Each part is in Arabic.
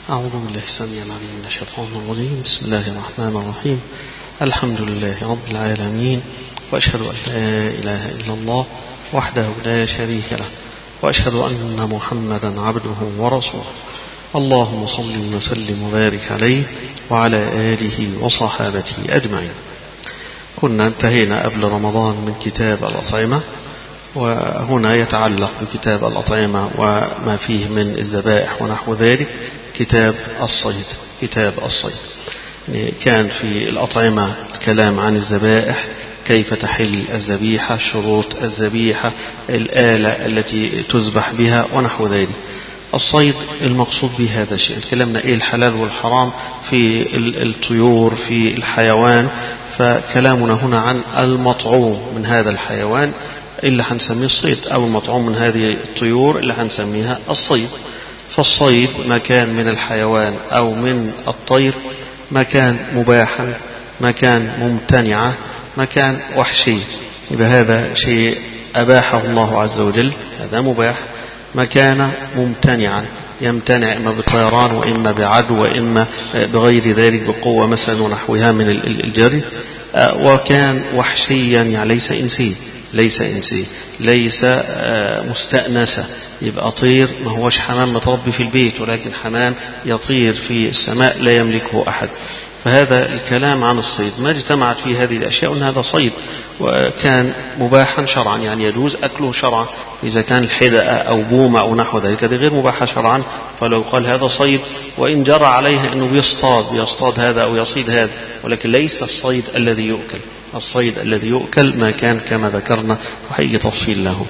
أعوذ بالله السميع العليم من الشيطان الرجيم. بسم الله الرحمن الرحيم. الحمد لله رب العالمين، وأشهد أن لا إله إلا الله وحده لا شريك له، وأشهد أن محمدا عبده ورسوله. اللهم صل وسلم وبارك عليه وعلى آله وصحابته أجمعين. كنا انتهينا قبل رمضان من كتاب الأطعمة، وهنا يتعلق بكتاب الأطعمة وما فيه من الذبائح ونحو ذلك كتاب الصيد. كتاب الصيد يعني كان في الأطعمة كلام عن الذبائح، كيف تحل الذبيحة، شروط الذبيحة، الآلة التي تذبح بها ونحو ذلك. الصيد المقصود به هذا الشيء، تكلمنا إيه الحلال والحرام في الطيور في الحيوان، فكلامنا هنا عن المطعوم من هذا الحيوان اللي هنسميه الصيد، أو المطعوم من هذه الطيور اللي هنسميها الصيد. فالصيد ما كان من الحيوان أو من الطير، ما كان مباحا، ما كان ممتنعا، ما كان وحشي، يبقى هذا شيء أباحه الله عز وجل، هذا مباح. ما كان ممتنعا، يمتنع إما بطيران وإما بعدو وإما بغير ذلك بقوة مثلا ونحوها من الجري. وكان وحشيا يعني ليس إنسي، ليس إنسي، ليس مستأنسة، يبقى طير ما هوش حمام متربي في البيت، ولكن حمام يطير في السماء لا يملكه أحد. فهذا الكلام عن الصيد ما اجتمعت فيه هذه الأشياء أن هذا صيد، وكان مباحا شرعا يعني يجوز أكله شرعا. إذا كان الحدأة أو بومة أو نحو ذلك هذه غير مباحة شرعا، فلو قال هذا صيد وإن جرى عليه أنه بيصطاد هذا أو يصيد هذا، ولكن ليس الصيد الذي يؤكل. الصيد الذي يؤكل ما كان كما ذكرنا، وهيجي تفصيل له.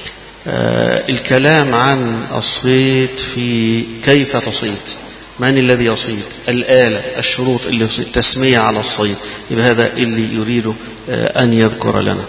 الكلام عن الصيد في كيف تصيد، من الذي يصيد، الآلة، الشروط اللي في التسمية على الصيد، يبقى هذا اللي يريد أن يذكر لنا.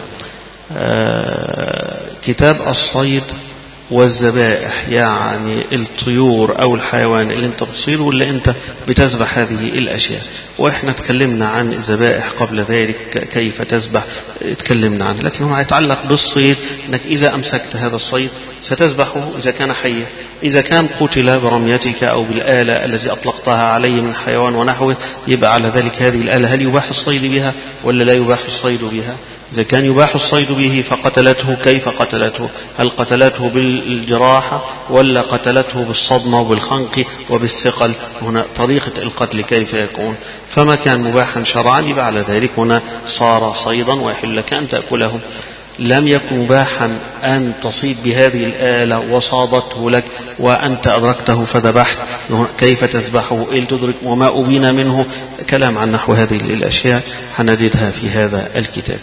كتاب الصيد والذبائح يعني الطيور أو الحيوان اللي انت بتصيده واللي انت بتذبح هذه الأشياء. وإحنا تكلمنا عن الذبائح قبل ذلك كيف تذبح، تكلمنا عنه، لكن هو يتعلق بالصيد أنك إذا أمسكت هذا الصيد ستذبحه إذا كان حيا، إذا كان قتل برميتك أو بالآلة التي أطلقتها عليه من حيوان ونحوه، يبقى على ذلك هذه الآلة هل يباح الصيد بها ولا لا يباح الصيد بها؟ إذا كان يباح الصيد به فقتلته، كيف قتلته؟ هل قتلته بالجراحة ولا قتلته بالصدمة وبالخنق وبالثقل؟ هنا طريقة القتل كيف يكون؟ فما كان مباحا شرعا يبقى على ذلك هنا صار صيدا ويحل لك أن تأكله. لم يكن مباحا أن تصيد بهذه الآلة وصادته لك وأنت أدركته فذبحت، كيف تذبحه؟ إيه تدرك؟ وما أبين منه؟ كلام عن نحو هذه الأشياء هنجدها في هذا الكتاب.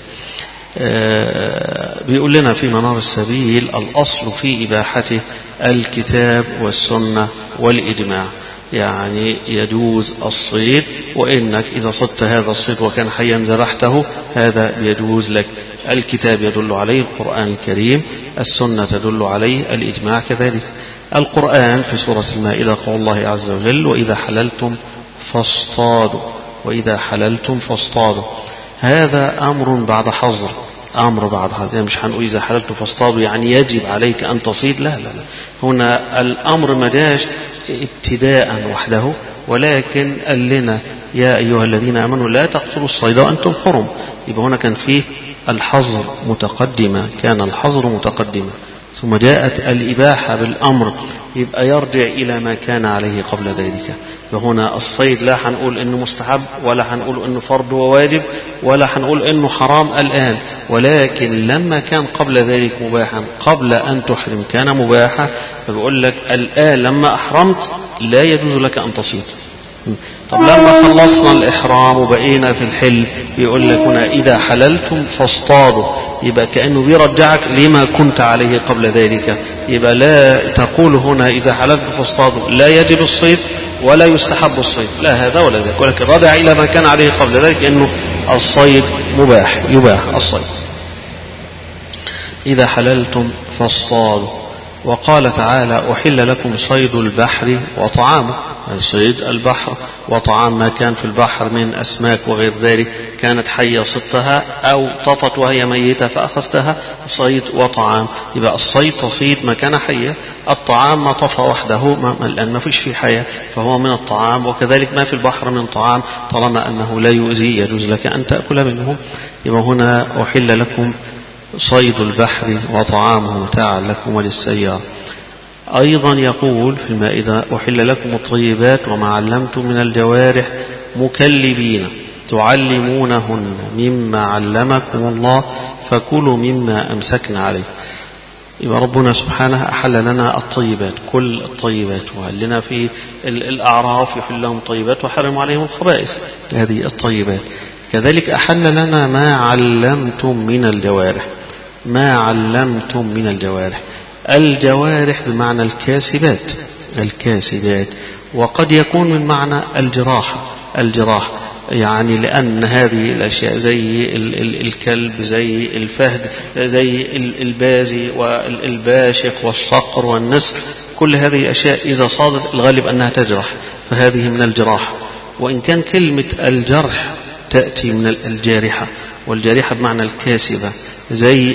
بيقول لنا في منار السبيل الأصل في إباحته الكتاب والسنة والإجماع، يعني يجوز الصيد، وإنك إذا صدت هذا الصيد وكان حيا ذبحته هذا يجوز لك. الكتاب يدل عليه القرآن الكريم، السنة تدل عليه، الإجماع كذلك. القرآن في سورة المائدة قول الله عز وجل: وإذا حللتم فاصطادوا، وإذا حللتم فاصطادوا. هذا أمر بعد حظر، أمر بعد حظر، يعني مش هنقول إذا حللتم فاصطادوا يعني يجب عليك أن تصيد، لا لا لا، هنا الأمر ما جاش ابتداء وحده، ولكن قال لنا يا أيها الذين آمنوا لا تقتلوا الصيد وأنتم حرم. يبقى هنا كان فيه الحظر متقدمة، كان الحظر متقدمة، ثم جاءت الإباحة بالأمر، يبقى يرجع إلى ما كان عليه قبل ذلك. فهنا الصيد لا هنقول إنه مستحب ولا هنقول إنه فرض وواجب ولا هنقول إنه حرام الآن، ولكن لما كان قبل ذلك مباحا، قبل أن تحرم كان مباحا، فبقول لك الآن لما أحرمت لا يجوز لك أن تصيد. طب لما خلصنا الإحرام وبقينا في الحل بيقول لك هنا إذا حللتم فاصطادوا، يبقى كأنه بيرجعك لما كنت عليه قبل ذلك. يبقى لا تقول هنا إذا حللتم فاصطادوا لا يجب الصيد ولا يستحب الصيد، لا هذا ولا ذاك، ولكن رجع إلى ما كان عليه قبل ذلك أنه الصيد مباح، يباح الصيد. إذا حللتم فاصطادوا. وقال تعالى: أحل لكم صيد البحر وطعامه، صيد البحر، وطعام ما كان في البحر من أسماك وغير ذلك كانت حية صدتها أو طفت وهي ميتة فأخذتها، صيد وطعام. يبقى الصيد تصيد ما كان حية، الطعام ما طفى وحده لأن ما فيش فيه حياة فهو من الطعام، وكذلك ما في البحر من طعام طالما أنه لا يؤذي يجوز لك أن تأكل منه. يبقى هنا أحل لكم صيد البحر وطعامه متاعا لكم وللسيارة. أيضا يقول في المائدة أحل لكم الطيبات وما علمتم من الجوارح مكلبين تعلمونهن مما علمكم الله فكلوا مما أمسكنا عليه. يبقى ربنا سبحانه أحل لنا الطيبات، كل الطيبات، وقال لنا في الأعراف يحل لهم طيبات وحرم عليهم الخبائث، هذه الطيبات. كذلك أحل لنا ما علمتم من الجوارح، ما علمتم من الجوارح. الجوارح بمعنى الكاسبات، الكاسبات، وقد يكون من معنى الجراح يعني لأن هذه الأشياء زي الكلب، زي الفهد، زي البازي والباشق والصقر والنسر، كل هذه الأشياء إذا صادت الغالب أنها تجرح، فهذه من الجراح. وإن كان كلمة الجرح تأتي من الجارحة، والجارحة بمعنى الكاسبة، زي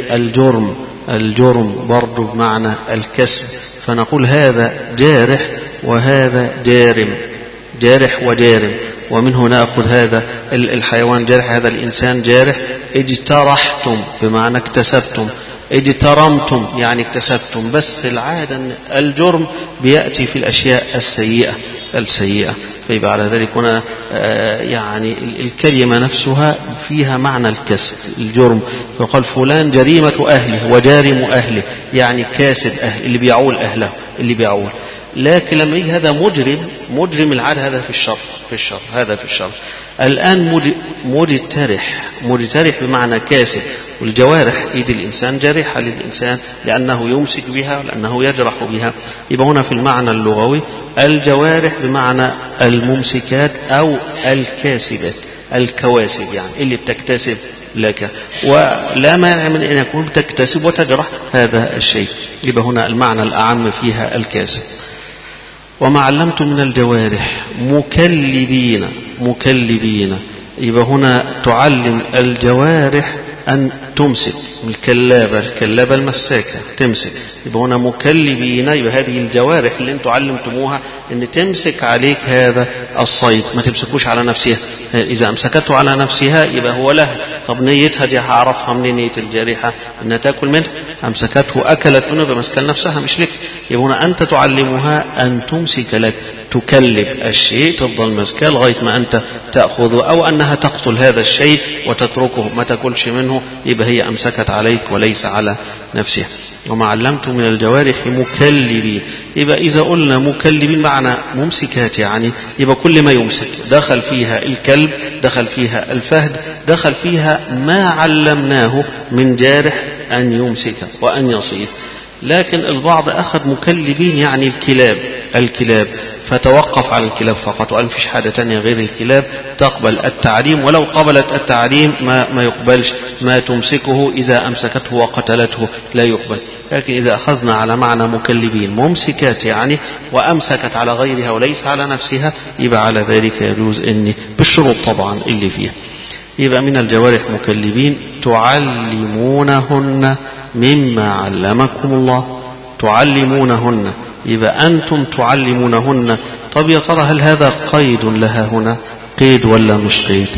الجرم برضو بمعنى الكسب، فنقول هذا جارح وهذا جارح وجارم. ومنه نأخذ هذا الحيوان جارح، هذا الإنسان جارح. اجترحتم بمعنى اكتسبتم، اجترمتم يعني اكتسبتم، بس العادة أن الجرم بيأتي في الأشياء السيئة. فيبقى على ذلك هنا يعني الكلمة نفسها فيها معنى الكسب، الجرم. فقال فلان جريمة أهله وجارم أهله، يعني كاسد أهل، اللي بيعول أهله، اللي بيعول. لكن لما يجي هذا مجرم العادة هذا في الشر هذا في الشر. الآن مجترح بمعنى كاسد، والجوارح ايد الإنسان جارحة للإنسان لأنه يمسك بها ولأنه يجرح بها. يبقى هنا في المعنى اللغوي الجوارح بمعنى الممسكات أو الكاسبات، الكواسب يعني اللي بتكتسب لك، ولا مانع من أن يكون بتكتسب وتجرح هذا الشيء. يبقى هنا المعنى الأعم فيها الكاسب. وما علمتم من الجوارح مكلبين، يبقى هنا تعلم الجوارح أن تمسك، الكلابة المساكة تمسك. يبقى هنا مكلبين، يبقى هذه الجوارح اللي انتم علمتموها ان تمسك عليك هذا الصيد، ما تمسكوش على نفسها. إذا أمسكته على نفسها يبقى هو لها. طب نيتها دي هعرفها منين؟ نية الجارحة أنها تأكل منه، أمسكته أكلت منه بمسك نفسها مش لك. يبقى هنا أنت تعلمها أن تمسك لك، تكلب الشيء تفضل مسكه لغاية ما أنت تأخذه، أو أنها تقتل هذا الشيء وتتركه ما تأكلش منه، يبقى هي أمسكت عليك وليس على نفسها. وما علمتم من الجوارح مكلبين، يبقى إذا قلنا مكلبين معنى ممسكات، يعني يبقى كل ما يمسك دخل فيها الكلب، دخل فيها الفهد، دخل فيها ما علمناه من جارح أن يمسك وأن يصيد. لكن البعض أخذ مكلبين يعني الكلاب فتوقف على الكلاب فقط، وقال فيش حاجة تانية غير الكلاب تقبل التعليم، ولو قبلت التعليم ما يقبلش ما تمسكه، إذا أمسكته وقتلته لا يقبل. لكن إذا أخذنا على معنى مكلبين ممسكات يعني وأمسكت على غيرها وليس على نفسها، يبقى على ذلك يجوز إني بالشروط طبعا اللي فيها. يبقى من الجوارح مكلبين تعلمونهن مما علمكم الله، تعلمونهن، يبقى أنتم تعلمونهن. طب يا ترى هل هذا قيد لها هنا، قيد ولا مش قيد؟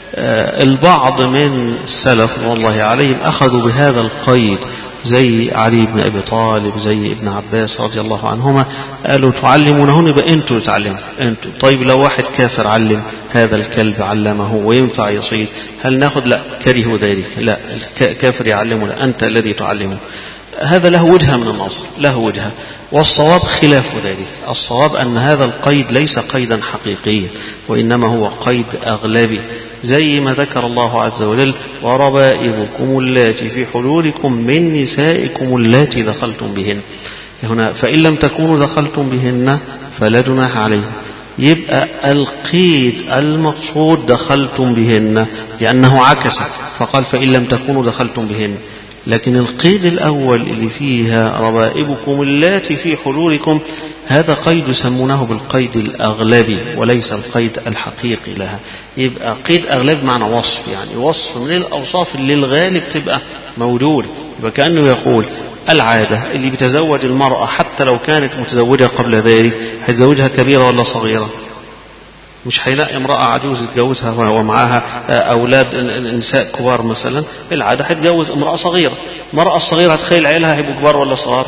البعض من السلف والله عليهم أخذوا بهذا القيد، زي علي بن أبي طالب، زي ابن عباس رضي الله عنهما، قالوا تعلمونهن يبقى أنتم تعلمون أنتم. طيب لو واحد كافر علم هذا الكلب علمه وينفع يصيد، هل ناخذ؟ لا، كرهوا ذلك، لا الكافر يعلمه، لا أنت الذي تعلمه. هذا له وجهة من النظر، له وجهة، والصواب خلاف ذلك. الصواب أن هذا القيد ليس قيدا حقيقيا، وإنما هو قيد أغلبي، زي ما ذكر الله عز وجل وربائبكم اللاتي في حجوركم من نسائكم اللاتي دخلتم بهن. هنا فإن لم تكونوا دخلتم بهن فلا جناح عليهم. يبقى القيد المقصود دخلتم بهن، لأنه عكس فقال فإن لم تكونوا دخلتم بهن. لكن القيد الأول اللي فيها ربائبكم اللاتي في حضوركم هذا قيد يسمونه بالقيد الأغلبي وليس القيد الحقيقي لها. يبقى قيد أغلبي معنى وصف، يعني وصف من الأوصاف اللي الغالب تبقى موجودة. يبقى كأنه يقول العادة اللي بتزوج المرأة حتى لو كانت متزوجة قبل ذلك هتزوجها كبيرة ولا صغيرة؟ مش هيلاقي امرأة عجوز يتجوزها ومعاها أولاد نساء كبار مثلا، العادة هتجوز امرأة صغيرة. المرأة الصغيرة هتخيل عيلها هيبقوا كبار ولا صغار؟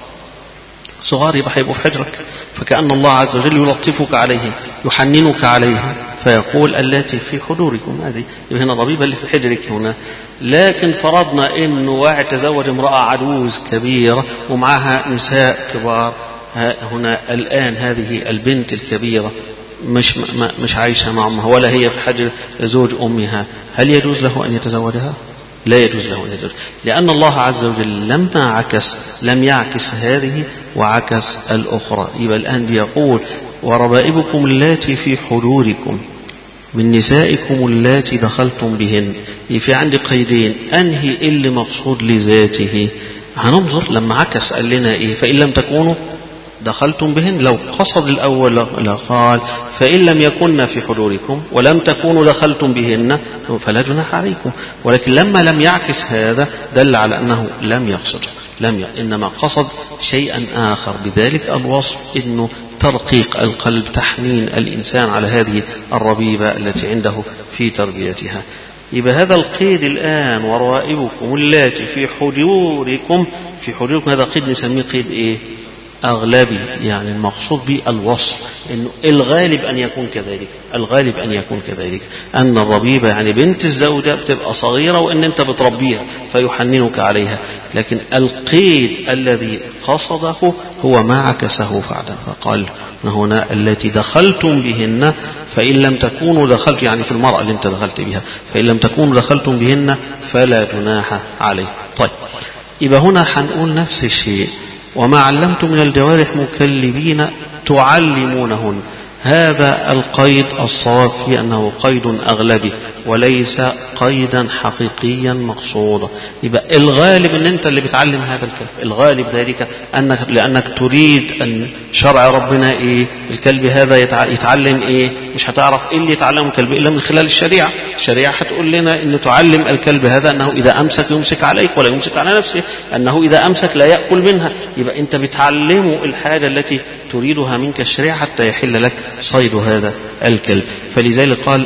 صغار، يبقى هيبقوا في حجرك. فكأن الله عز وجل يلطفك عليهم يحننك عليهم فيقول التي في حضوركم، هذه هنا الربيبة اللي في حجرك هنا. لكن فرضنا انه واحد تزوج امرأة عجوز كبيرة ومعها نساء كبار، هنا الآن هذه البنت الكبيرة مش عايشة مع أمها ولا هي في حجر زوج أمها، هل يجوز له أن يتزوجها؟ لا يجوز له أن يتزوجها، لأن الله عز وجل لما عكس لم يعكس هذه وعكس الأخرى. يبقى الآن بيقول وربائبكم اللاتي في حضوركم من نسائكم اللاتي دخلتم بهن. في عندي قيدين، أنهي اللي مقصود لذاته؟ هننظر لما عكس قال لنا إيه؟ فإن لم تكونوا دخلتم بهن. لو قصد الأول لقال فإن لم يكن في حضوركم ولم تكونوا دخلتم بهن فلا جناح عليكم، ولكن لما لم يعكس هذا دل على أنه لم يقصد، إنما قصد شيئا آخر بذلك الوصف، إنه ترقيق القلب، تحنين الإنسان على هذه الربيبة التي عنده في تربيتها. يبقى هذا القيد الآن ورائبكم اللاتي في حضوركم، في حضوركم هذا قيد نسميه قيد إيه؟ أغلبي، يعني المقصود به الوصف، إنه الغالب أن يكون كذلك، الغالب أن يكون كذلك، أن الربيبة يعني بنت الزوجة بتبقى صغيرة وأن أنت بتربيها فيحننك عليها. لكن القيد الذي قصده هو ما عكسه فعلا، فقال هنا التي دخلتم بهن فإن لم تكونوا دخلت، يعني في المرأة اللي أنت دخلت بها، فإن لم تكونوا دخلتم بهن فلا جناح عليه. طيب، يبقى هنا هنقول نفس الشيء، وما علمتم من الجوارح مكلبين تعلمونهن. هذا القيد الصواب فيه أنه قيد أغلبي وليس قيدا حقيقيا مقصودا. يبقى الغالب أن أنت اللي بتعلم هذا الكلب، الغالب ذلك لأنك تريد أن شرع ربنا إيه؟ الكلب هذا يتعلم إيه؟ مش هتعرف إيه اللي يتعلم الكلب إلا من خلال الشريعة. الشريعة هتقول لنا أن تعلم الكلب هذا أنه إذا أمسك يمسك عليك ولا يمسك على نفسه، أنه إذا أمسك لا يأكل منها. يبقى أنت بتعلمه الحاجة التي تريدها منك الشريعة حتى يحل لك صيد هذا الكلب. فلذلك قال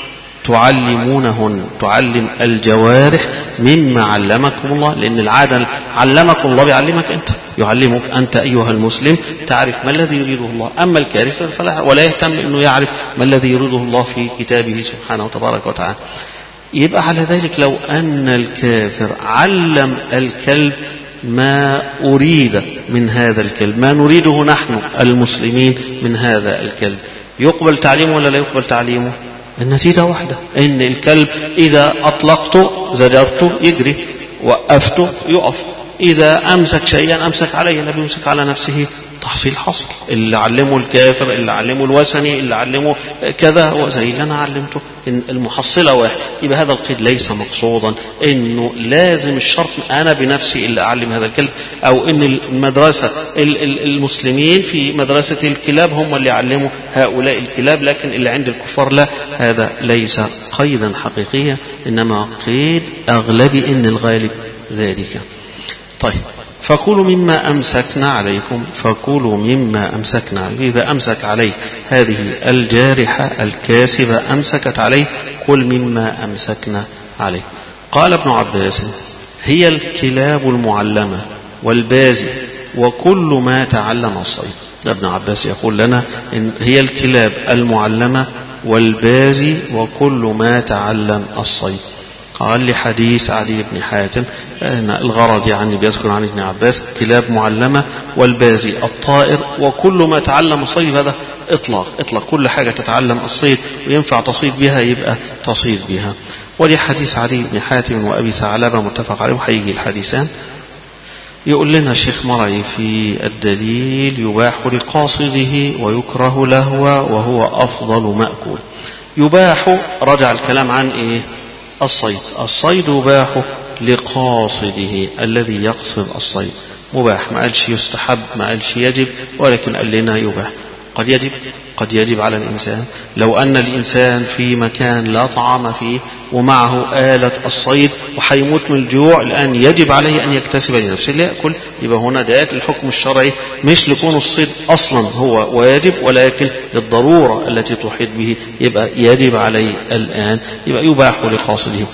تعلمونهن، تعلم الجوارح مما علمكم الله، لأن العادة علمكم الله بيعلمك أنت، يعلمك أنت أيها المسلم تعرف ما الذي يريده الله. أما الكافر فلا، ولا يهتم أنه يعرف ما الذي يريده الله في كتابه سبحانه وتبارك وتعالى. يبقى على ذلك لو أن الكافر علم الكلب ما أريد من هذا الكلب، ما نريده نحن المسلمين من هذا الكلب، يقبل تعليمه ولا لا يقبل تعليمه؟ النتيجة واحدة، إن الكلب إذا أطلقته زجرته يجري، وقفته يقف، إذا أمسك شيئا أمسك عليه، لا بيمسك على نفسه تحصيل حصل. اللي علمه الكافر، اللي علمه الوثني، اللي علمه كذا وزي اللي أنا علمته، إن المحصلة واحد. يبقى هذا القيد ليس مقصودا إنه لازم الشرط أنا بنفسي اللي أعلم هذا الكلب، أو إن المدرسة المسلمين في مدرسة الكلاب هم اللي يعلموا هؤلاء الكلاب، لكن اللي عند الكفار لا. هذا ليس قيدا حقيقيا، إنما قيد أغلبي، إن الغالب ذلك. طيب، فكلوا مما أمسكنا عليكم، فكلوا مما أمسكنا عليكم. إذا أمسك عليه هذه الجارحة الكاسبة أمسكت عليه، كل مما أمسكنا عليه. قال ابن عباس هي الكلاب المعلمة والبازي وكل ما تعلم الصيد. ابن عباس يقول لنا إن هي الكلاب المعلمة والبازي وكل ما تعلم الصيد. قال لحديث عدي بن حاتم الغرض يعني بيذكر عن ابن عباس كلاب معلمة والبازي الطائر وكل ما تعلم الصيد. هذا إطلاق كل حاجة تتعلم الصيد وينفع تصيد بها يبقى تصيد بها. ولحديث عدي بن حاتم وأبي ثعلبة متفق عليه، وحيجي الحديثان. يقول لنا الشيخ مرعي في الدليل يباح لقاصده ويكره لهو وهو أفضل مأكول. يباح رجع الكلام عن إيه؟ الصيد يباح لقاصده الذي يقصد الصيد. مباح، ما قالش يستحب، ما قالش يجب، ولكن قال لنا يباح. قد يجب على الإنسان لو أن الإنسان في مكان لا طعام فيه ومعه آلة الصيد وحيموت من الجوع، الآن يجب عليه أن يكتسب لنفسه ليأكل. يبقى هنا دلالة الحكم الشرعي مش لكون الصيد أصلا هو واجب، ولكن للضرورة التي تحيط به، يبقى يجب عليه الآن، يبقى يباح لقاصده.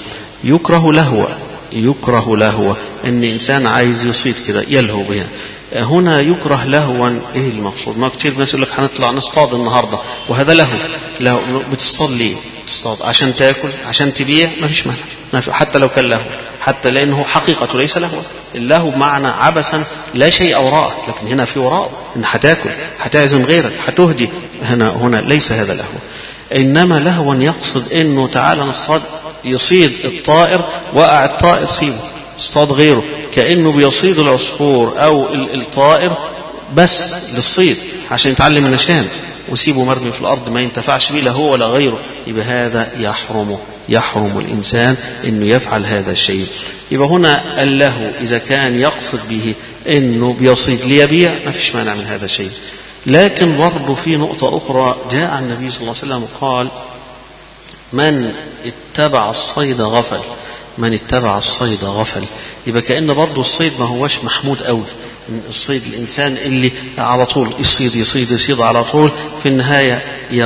يكره لهو ان انسان عايز يصيد كده يلهو بها. هنا يكره لهوا، ايه المقصود؟ ما كتير ناس يقول لك هنطلع نصطاد النهارده، وهذا لهو. بتصطاد ليه؟ تصطاد عشان تاكل، عشان تبيع، ما فيش مانع، حتى لو كان لهو، حتى لانه حقيقته ليس لهوا. اللهو بمعنى عبثا لا شيء وراءه، لكن هنا في وراءه ان هتاكل، هتعزم غيرك، هتهدي. هنا ليس هذا لهو، انما لهوا يقصد انه تعالى نصطاد، يصيد الطائر، وقع الطائر سيبه، اصطاد غيره، كأنه بيصيد العصفور أو الطائر بس للصيد عشان يتعلم النشان، وسيبه مرمي في الأرض ما ينتفعش به لا هو ولا غيره. يبقى هذا يحرم الإنسان أنه يفعل هذا الشيء. يبقى هنا اللهو إذا كان يقصد به أنه بيصيد ليبيع ما فيش مانع من هذا الشيء. لكن برضو في نقطة أخرى، جاء النبي صلى الله عليه وسلم قال: من اتبع الصيد غفل. يبقى كأن برضو الصيد ما هوش محمود قوي. الصيد الإنسان اللي على طول يصيد على طول، في النهاية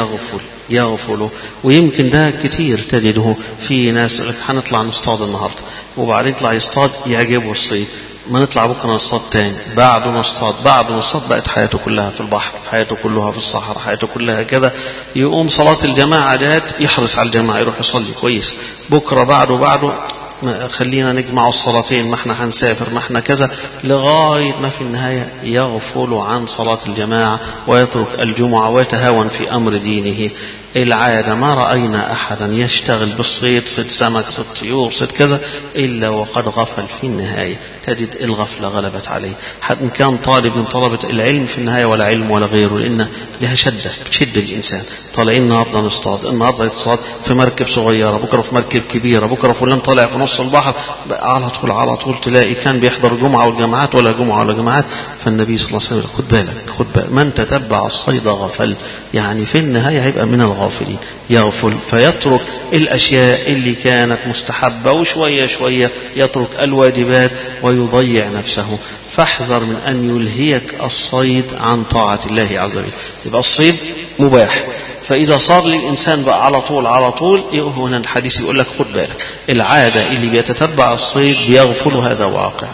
يغفل. ويمكن ده كتير تجده في ناس يقول لك هنطلع نصطاد النهارده، وبعدين يطلع يصطاد يعجبه الصيد، ما نطلع بكره نصطاد تاني، بعده نصطاد، بقت حياته كلها في البحر، حياته كلها في الصحراء، حياته كلها كذا. يقوم صلاة الجماعة جات يحرص على الجماعة، يروح يصلي كويس، بكره بعده خلينا نجمع الصلاتين، ما احنا هنسافر، ما احنا كذا، لغاية ما في النهاية يغفل عن صلاة الجماعة ويترك الجمعة ويتهاون في أمر دينه. العادة ما رأينا أحدا يشتغل بالصيد، صيد سمك، صيد طيور، صيد كذا، إلا وقد غفل في النهاية. تجد الغفلة غلبت عليه، حتى إن كان طالب من طلبة العلم في النهاية ولا علم ولا غيره، لأن لها شدة بتشد الإنسان. طالعين النهارده نصطاد، النهارده يصطاد في مركب صغيرة، بكرة في مركب كبيرة، بكرة فلان طالع في نص البحر، على طول تلاقي كان بيحضر جمعة والجماعات ولا جمعة ولا جماعات. فالنبي صلى الله عليه وسلم خد بالك، من تتبع الصيد غفل، يعني في النهاية هيبقى من الغافلين، يغفل فيترك الأشياء اللي كانت مستحبة، وشوية شوية يترك الواجبات ويضيع نفسه. فاحذر من أن يلهيك الصيد عن طاعة الله عز وجل. يبقى الصيد مباح، فإذا صار للإنسان بقى على طول هنا الحديث يقول لك خد بالك، العادة اللي بيتتبع الصيد بيغفل، هذا واقع.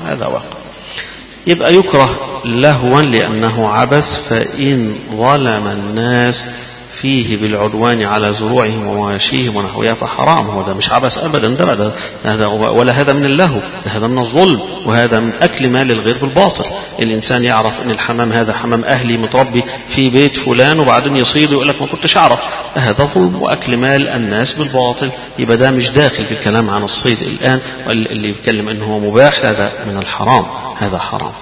يبقى يكره لهوا لأنه عبث، فإن ظلم الناس فيه بالعدوان على زروعهم ومواشيهم ونحوها فحرام. هو ده مش عبث أبدا، ده هذا ولا هذا من اللهو، هذا من الظلم، وهذا من أكل مال الغير بالباطل. الإنسان يعرف أن الحمام هذا حمام أهلي متربي في بيت فلان، وبعدين يصيد ويقول لك ما كنتش أعرف، هذا ظلم وأكل مال الناس بالباطل. يبقى ده مش داخل في الكلام عن الصيد الآن، اللي يتكلم أنه هو مباح هذا من الحرام، هذا حرام.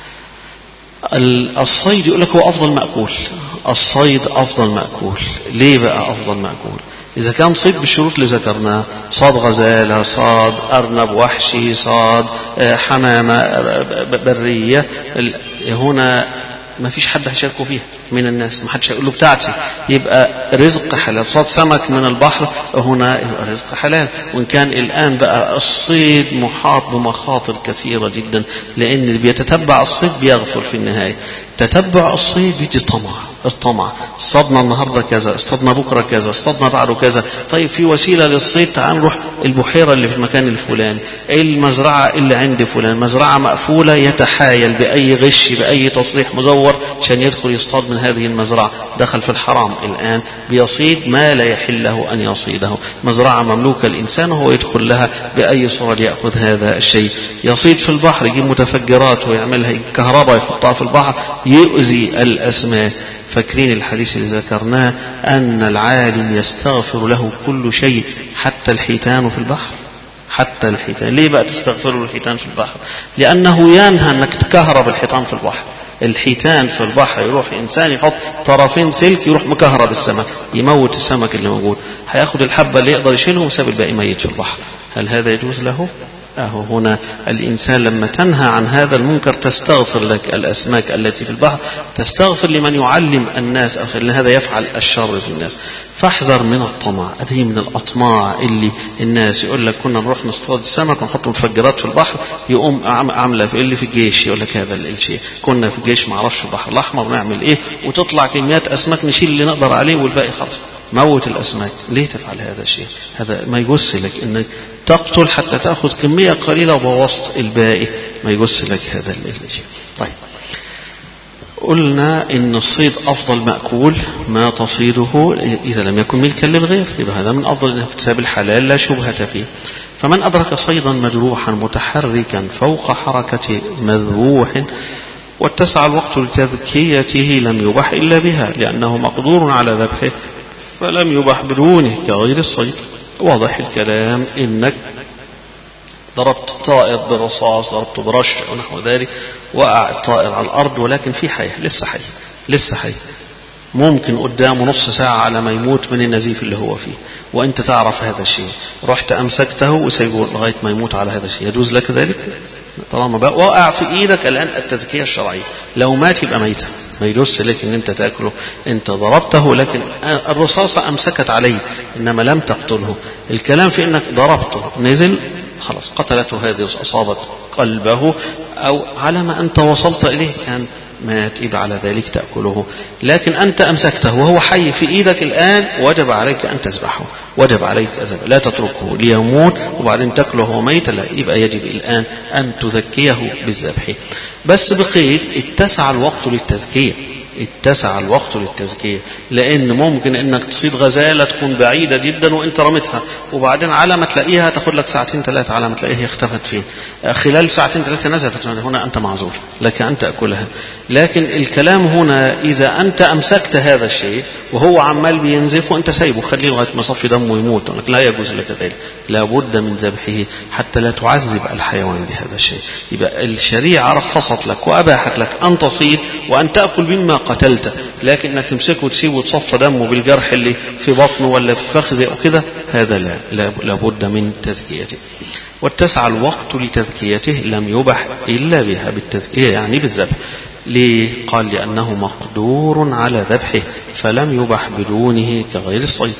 الصيد يقول لك هو أفضل مأكول، الصيد أفضل مأكول. ليه بقى أفضل مأكول؟ إذا كان صيد بالشروط اللي ذكرناها، صاد غزالة، صاد أرنب وحشي، صاد حمامة برية، هنا ما فيش حد هيشاركوا فيها من الناس، ما حدش هيقول له بتاعتي، يبقى رزق حلال. صاد سمك من البحر، هنا يبقى رزق حلال. وإن كان الآن بقى الصيد محاط بمخاطر كثيرة جدا، لأن اللي بيتتبع الصيد بيغفل في النهاية. تتبع الصيد بيجي الطمع، اصطادنا النهارده كذا، اصطادنا بكره كذا، اصطادنا بعده كذا. طيب في وسيله للصيد، تعال نروح البحيره اللي في المكان الفلاني، المزرعه اللي عند فلان، مزرعه مقفوله، يتحايل باي غش باي تصريح مزور عشان يدخل يصطاد من هذه المزرعه، دخل في الحرام. الان بيصيد ما لا يحل له ان يصيده، مزرعه مملوكه الانسان وهو يدخل لها باي صوره ياخذ هذا الشيء. يصيد في البحر، يجيب متفجرات ويعملها كهرباء يحطها في البحر، يؤذي الاسماك. فاكرين الحديث اللي ذكرناه أن العالم يستغفر له كل شيء حتى الحيتان في البحر، حتى الحيتان. ليه بقى تستغفر له الحيتان في البحر؟ لأنه ينهى أنك تكهرب الحيتان في البحر. الحيتان في البحر يروح إنسان يحط طرفين سلك يروح مكهرب السمك، يموت السمك اللي موجود، هياخد الحبة اللي يقدر يشيلهم وساب الباقي ميت في البحر. هل هذا يجوز له؟ هنا الإنسان لما تنهى عن هذا المنكر تستغفر لك الأسماك التي في البحر، تستغفر لمن يعلم الناس أن هذا يفعل الشر في الناس. فاحذر من الطمع. هذه من الأطماع اللي الناس يقول لك كنا نروح نصطاد السمك ونحط مفجرات في البحر، يقوم عامله في اللي في الجيش يقول لك هذا الشيء، كنا في الجيش ما اعرفش في البحر الأحمر نعمل إيه، وتطلع كميات أسماك نشيل اللي نقدر عليه والباقي خلاص موت الأسماك. ليه تفعل هذا الشيء؟ هذا ما يجوز لك إنك تقتل حتى تأخذ كمية قليلة وبوسط الباقي، ما يجوز لك هذا الشيء. طيب قلنا إن الصيد أفضل مأكول ما تصيده إذا لم يكن ملكا للغير، يبقى هذا من أفضل اكتساب الحلال لا شبهة فيه. فمن أدرك صيدا مجروحا متحركا فوق حركة مذبوح واتسع الوقت لتذكيته لم يبح إلا بها لأنه مقدور على ذبحه فلم يبح بدونه كغير الصيد. واضح الكلام، إنك ضربت طائر بالرصاص، ضربته برش أو نحو ذلك، وقع الطائر على الأرض ولكن في حياة، لسه حي ممكن قدامه نص ساعة على ما يموت من النزيف اللي هو فيه، وأنت تعرف هذا الشيء، رحت أمسكته وسيبه لغاية ما يموت على هذا الشيء، يجوز لك ذلك؟ طالما بقى وقع في إيدك الآن التزكية الشرعية، لو مات يبقى ميتة، ما يجوز لك ان انت تاكله. انت ضربته لكن الرصاصه امسكت عليه انما لم تقتله. الكلام في انك ضربته نزل خلاص قتلته هذه، اصابت قلبه او على ما انت وصلت اليه كان مات، يبقى على ذلك تاكله. لكن انت امسكته وهو حي في ايدك الان، وجب عليك ان تذبحه، وجب عليك أذبح، لا تتركه ليموت وبعدين تاكله وهو ميت، لا، يبقى يجب الان ان تذكيه بالذبح. بس بقيد اتسع الوقت للتزكية، اتسع الوقت للتزكية، لأن ممكن أنك تصيد غزالة تكون بعيدة جدا وأنت رمتها، وبعدين على ما تلاقيها تاخد لك ساعتين ثلاثة على ما تلاقيها اختفت فيه، خلال ساعتين ثلاثة نزفت، هنا أنت معذور لك أن تأكلها. لكن الكلام هنا إذا أنت أمسكت هذا الشيء وهو عمال بينزف وأنت سايبه خليه لغاية ما يصفي دمه ويموت، لا يجوز لك ذلك، لا بد من ذبحه حتى لا تعذب الحيوان بهذا الشيء. يبقى الشريعة رخصت لك وأباحت لك أن تصيد وأن تأكل مما قتلته، لكن انك تمسكه وتسيبه وتصفى دمه بالجرح اللي في بطنه ولا في فخذه او كده، هذا لا بد من تزكيته. واتسع الوقت لتزكيته لم يبح الا بها، بالتزكيه يعني بالذبح. ليه؟ قال لانه مقدور على ذبحه فلم يبح بدونه كغير الصيد.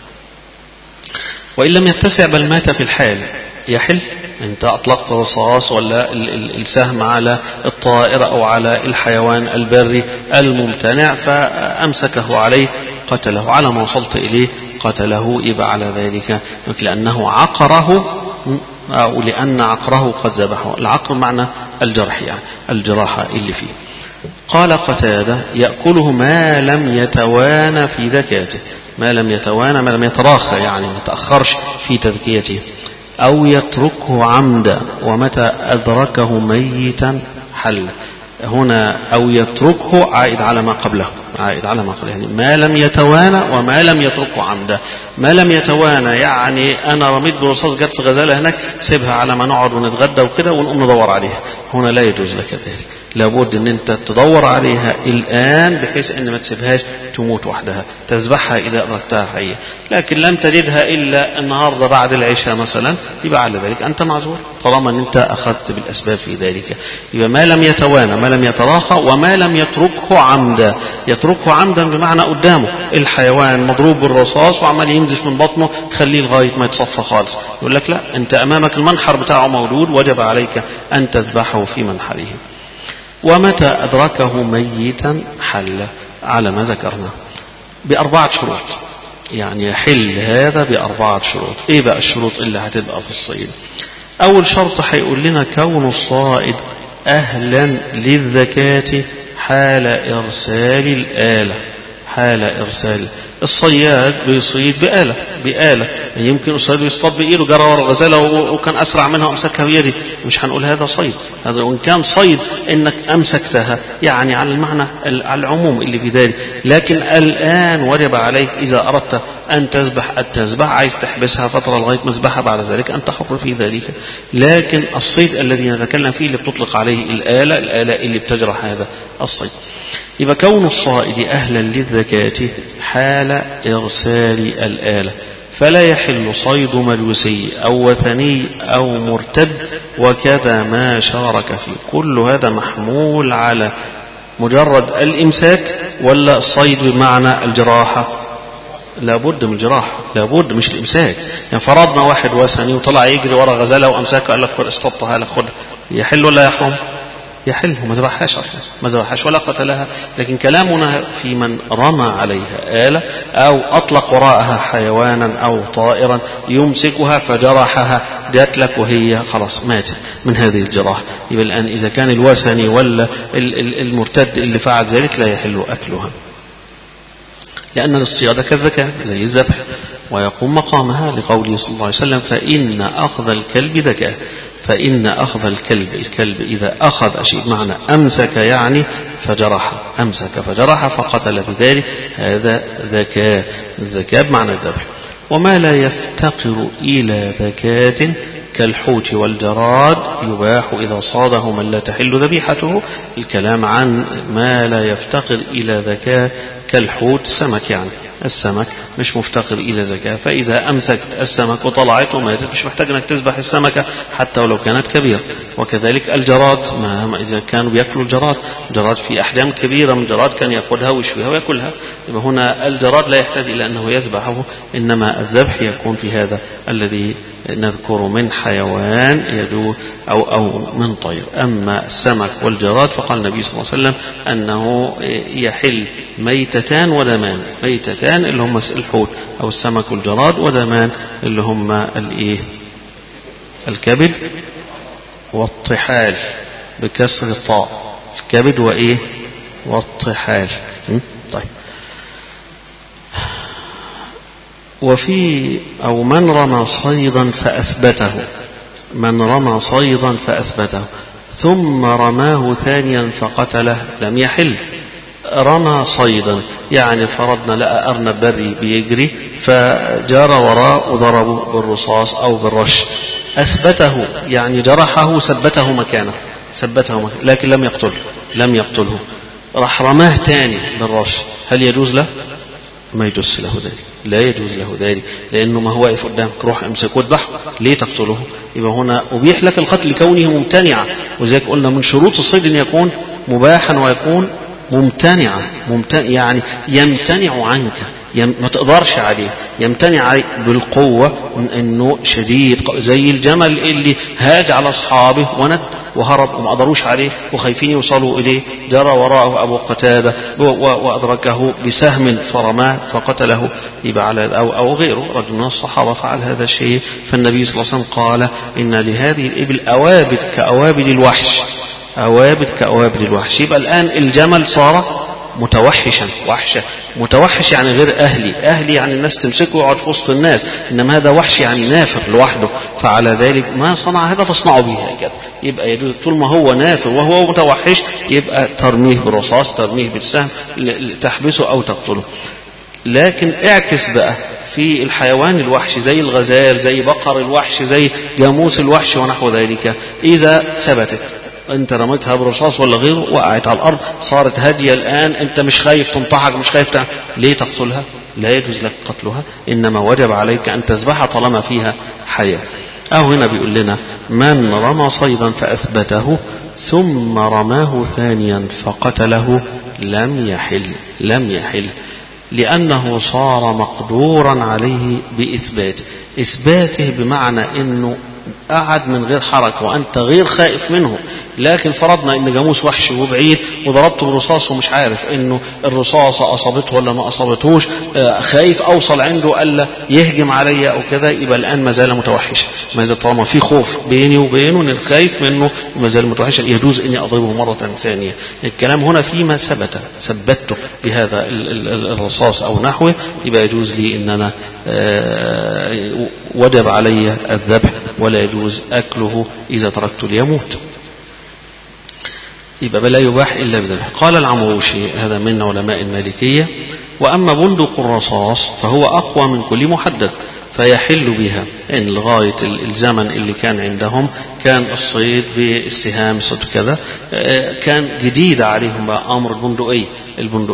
وان لم يتسع بل مات في الحال يحل. انت اطلقت رصاص ولا السهم على الطائر او على الحيوان البري الممتنع فامسكه عليه قتله، على ما وصلت اليه قتله، يبقى على ذلك لانه عقره او لان عقره قد ذبحه. العقر معنى الجرح، يعني الجراحه اللي فيه. قال قتادة يأكله ما لم يتوانى في ذكاته، ما لم يتوانى ما لم يتراخى، يعني ما تأخرش في تذكيته، أو يتركه عمدا ومتى أدركه ميتا حل. هنا أو يتركه عائد على ما قبله، عائد على ما قبله، يعني ما لم يتوانى وما لم يتركه عمدا. ما لم يتوانى يعني أنا رميت برصاص جت في غزالة هناك، سيبها على ما نقعد ونتغدى وكده ونقوم ندور عليها، هنا لا يجوز لك ذلك، لابد ان انت تدور عليها الآن بحيث ان ما تسيبهاش تموت وحدها، تذبحها إذا أدركتها حية. لكن لم تجدها إلا النهاردة بعد العشاء مثلا، يبقى على ذلك أنت معذور طالما ان انت أخذت بالأسباب في ذلك. يبقى ما لم يتوانى ما لم يتراخى وما لم يتركه عمدا. يتركه عمدا بمعنى قدامه الحيوان مضروب بالرصاص وعمال ينزف من بطنه، خليه لغاية ما يتصفى خالص، يقول لك لا، انت أمامك المنحر بتاعه موجود، وجب عليك أن تذبحه في منحره. ومتى أدركه ميتا حل على ما ذكرنا ب4 شروط، يعني يحل هذا ب4 شروط. ايه بقى الشروط اللي هتبقى في الصيد؟ اول شرط هيقول لنا كون الصائد اهلا للذكاة حال ارسال الآلة. حال ارسال الصياد بيصيد بآلة، يمكن الصياد يصطاد بإيده، جرى ورا الغزالة وكان أسرع منها وأمسكها بيدي، مش هنقول هذا صيد. هذا وإن كان صيد إنك أمسكتها يعني على المعنى على العموم اللي في ذلك. لكن الآن وجب عليك إذا أردت أن تذبح عايز تحبسها فترة لغاية ما تذبحها، بعد ذلك أنت حر في ذلك. لكن الصيد الذي نتكلم فيه اللي بتطلق عليه الآلة اللي بتجرح هذا الصيد. يبقى كون الصائد أهلا للذكاة حال إرسال الآلة. فلا يحل صيد مجوسي أو وثني أو مرتد وكذا ما شارك فيه. كل هذا محمول على مجرد الإمساك ولا الصيد بمعنى الجراحة؟ لابد من الجراحة، لابد مش الإمساك. يعني فرضنا واحد وثني وطلع يجري ورا غزالة وأمساكه قال لك اصطدتها لك خد، يحل ولا يحرم؟ يحل، ما ذبحهاش أصلا، ما ذبحهاش ولا قتلها. لكن كلامنا في من رمى عليها آلة أو أطلق وراءها حيوانا أو طائرا يمسكها فجرحها، جات لك وهي خلاص ماتت من هذه الجراحة. يبقى الآن إذا كان الوثني ولا المرتد اللي فعل ذلك لا يحل أكلها، لأن الاصطياد كالذكاء زي الذبح ويقوم مقامها، لقوله صلى الله عليه وسلم فإن أخذ الكلب ذكاء. فإن أخذ الكلب إذا أخذ شيء معنى أمسك يعني فجرح، أمسك فجرح فقتل بذلك، هذا ذكاء. الذكاء بمعنى الذبح. وما لا يفتقر إلى ذكاة كالحوت والجراد يباح إذا صاده من لا تحل ذبيحته. الكلام عن ما لا يفتقر إلى ذكاة كالحوت، السمك يعني، السمك مش مفتقر إلى زكاة، فإذا أمسكت السمك وطلعت وماتت مش محتاج أنك تذبح السمكة حتى ولو كانت كبيرة. وكذلك الجراد، ما إذا كانوا بيأكلوا الجراد في أحجام كبيرة من الجراد كان يأخذها ويشويها ويأكلها. يبقى هنا الجراد لا يحتاج إلى أنه يذبحه، إنما الذبح يكون في هذا الذي نذكر من حيوان يدور أو من طير. أما السمك والجراد فقال النبي صلى الله عليه وسلم أنه يحل ميتتان ودمان. ميتتان اللي هم الحوت أو السمك والجراد، ودمان اللي هم الكبد والطحال بكسر الطاء، الكبد والطحال. طيب. وفي أو من رمى صيدا فأثبته ثم رماه ثانيا فقتله لم يحل. رمى صيدا يعني فرضنا لقى أرنب بري بيجري فجار وراء وضربه بالرصاص أو بالرش، أثبته يعني جرحه، ثبته مكانه لكن لم يقتله، راح رماه تاني بالرش، هل يجوز له؟ ما يجوز له ذلك، لا يجوز له ذلك، لأنه ما هو واقف قدامك روح امسكه واذبحه، ليه تقتله؟ يبقى هنا أبيح لك القتل لكونه ممتنعا، وذلك قلنا من شروط الصيد أن يكون مباحا ويكون ممتنعا، يعني يمتنع عنك، ما تقدرش عليه، يمتنع عليه بالقوة، انه شديد زي الجمل اللي هاج على اصحابه وند وهرب وما قدروش عليه وخايفين يوصلوا اليه، جرى وراءه ابو قتادة وادركه بسهم فرماه فقتله. يبقى على او غيره رجل من الصحابة فعل هذا الشيء، فالنبي صلى الله عليه وسلم قال ان لهذه الابل اوابد كأوابد الوحش. يبقى الآن الجمل صار متوحش يعني غير أهلي يعني الناس تمسكه ويقعد في وسط الناس، إنما هذا وحش يعني نافر لوحده، فعلى ذلك ما صنع هذا فاصنعوا به هكذا. يبقى يجوز طول ما هو نافر وهو متوحش يبقى ترميه بالرصاص، ترميه بالسهم، تحبسه أو تقتله. لكن اعكس بقى في الحيوان الوحش زي الغزال، زي بقر الوحش، زي جاموس الوحش ونحو ذلك، إذا ثبتت انت رميتها برصاص ولا غيره وقعت على الارض صارت هاديه، الان انت مش خايف تنطحك، مش خايف ليه تقتلها؟ لا يجوز لك قتلها، انما وجب عليك ان تذبحها طالما فيها حياه. هنا بيقول لنا من رمى صيدا فاثبته ثم رماه ثانيا فقتله لم يحل لانه صار مقدورا عليه باثباته بمعنى انه قعد من غير حركة وأنت غير خائف منه. لكن فرضنا إن جاموس وحش وبعيد وضربته برصاص ومش عارف إنه الرصاصة أصابته ولا ما أصابتهوش، خايف أوصل عنده ألا يهجم علي أو كذا، يبقى الآن ما زال متوحشا. ما زال طالما في خوف بيني وبينه إن الخايف منه ما زال متوحشا، يجوز إني أضربه مرة ثانية. الكلام هنا فيما ثبته بهذا الرصاص أو نحوه، يبقى يجوز لي إن أنا وجب علي الذبح ولا يجوز أكله إذا تركت ليموت، يبقى لا يباح إلا بذبح. قال العمروشي هذا من علماء المالكية: وأما بندق الرصاص فهو أقوى من كل محدد فيحل بها، يعني لغاية الزمن اللي كان عندهم كان الصيد بالسهام صد كذا، كان جديد عليهم بقى أمر البندقية،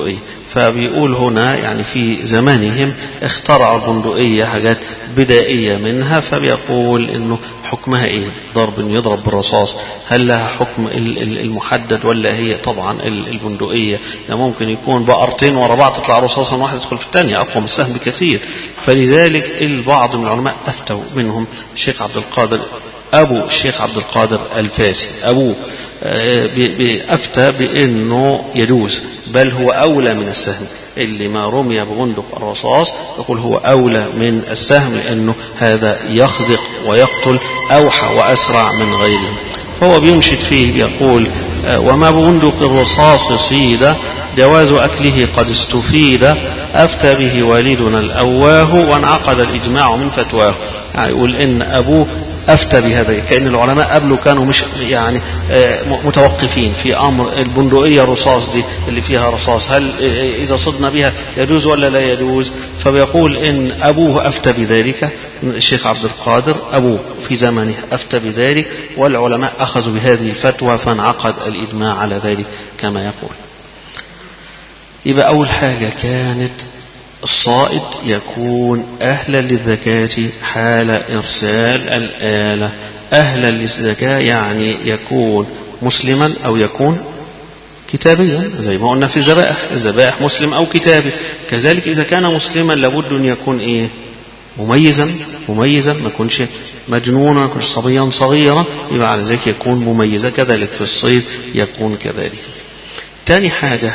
فبيقول هنا يعني في زمانهم اخترعوا البندقية حاجات بدائية منها، فبيقول انه حكمها ايه؟ ضرب يضرب بالرصاص، هل لها حكم المحدد ولا هي طبعا البندقية يعني ممكن يكون بقرتين ورا بعض تطلع رصاصا واحدة تدخل في الثانية أقوى من السهم بكثير. فلذلك البعض من العلماء أفتوا منهم الشيخ عبد القادر أبو الشيخ عبد القادر الفاسي أبوه أفتى بأنه يجوز، بل هو أولى من السهم. اللي ما رمي ببندق الرصاص يقول هو أولى من السهم، لأنه هذا يخزق ويقتل أوحى وأسرع من غيره. فهو بينشد فيه بيقول وما ببندق الرصاص صيد جواز أكله قد استفيد، أفتى به والدنا الأواه وانعقد الإجماع من فتواه. يعني يقول إن أبوه أفتى بهذا، كأن العلماء قبله كانوا مش يعني متوقفين في أمر البندقية الرصاص دي اللي فيها رصاص، هل إذا صدنا بها يجوز ولا لا يجوز؟ فبيقول إن أبوه أفتى بذلك، الشيخ عبد القادر أبوه في زمنه أفتى بذلك، والعلماء أخذوا بهذه الفتوى فانعقد الإجماع على ذلك كما يقول. يبقى أول حاجة كانت الصائد يكون أهلا للزكاة حال إرسال الآلة. أهلا للزكاة يعني يكون مسلما أو يكون كتابيا، زي ما قلنا في الذبائح مسلم أو كتابي. كذلك إذا كان مسلما لابد أن يكون إيه؟ مميزا، ما يكونش مجنونا، ما يكونش صبيا صغيرا، يبقى على ذلك يكون مميزا. كذلك في الصيد يكون كذلك. تاني حاجة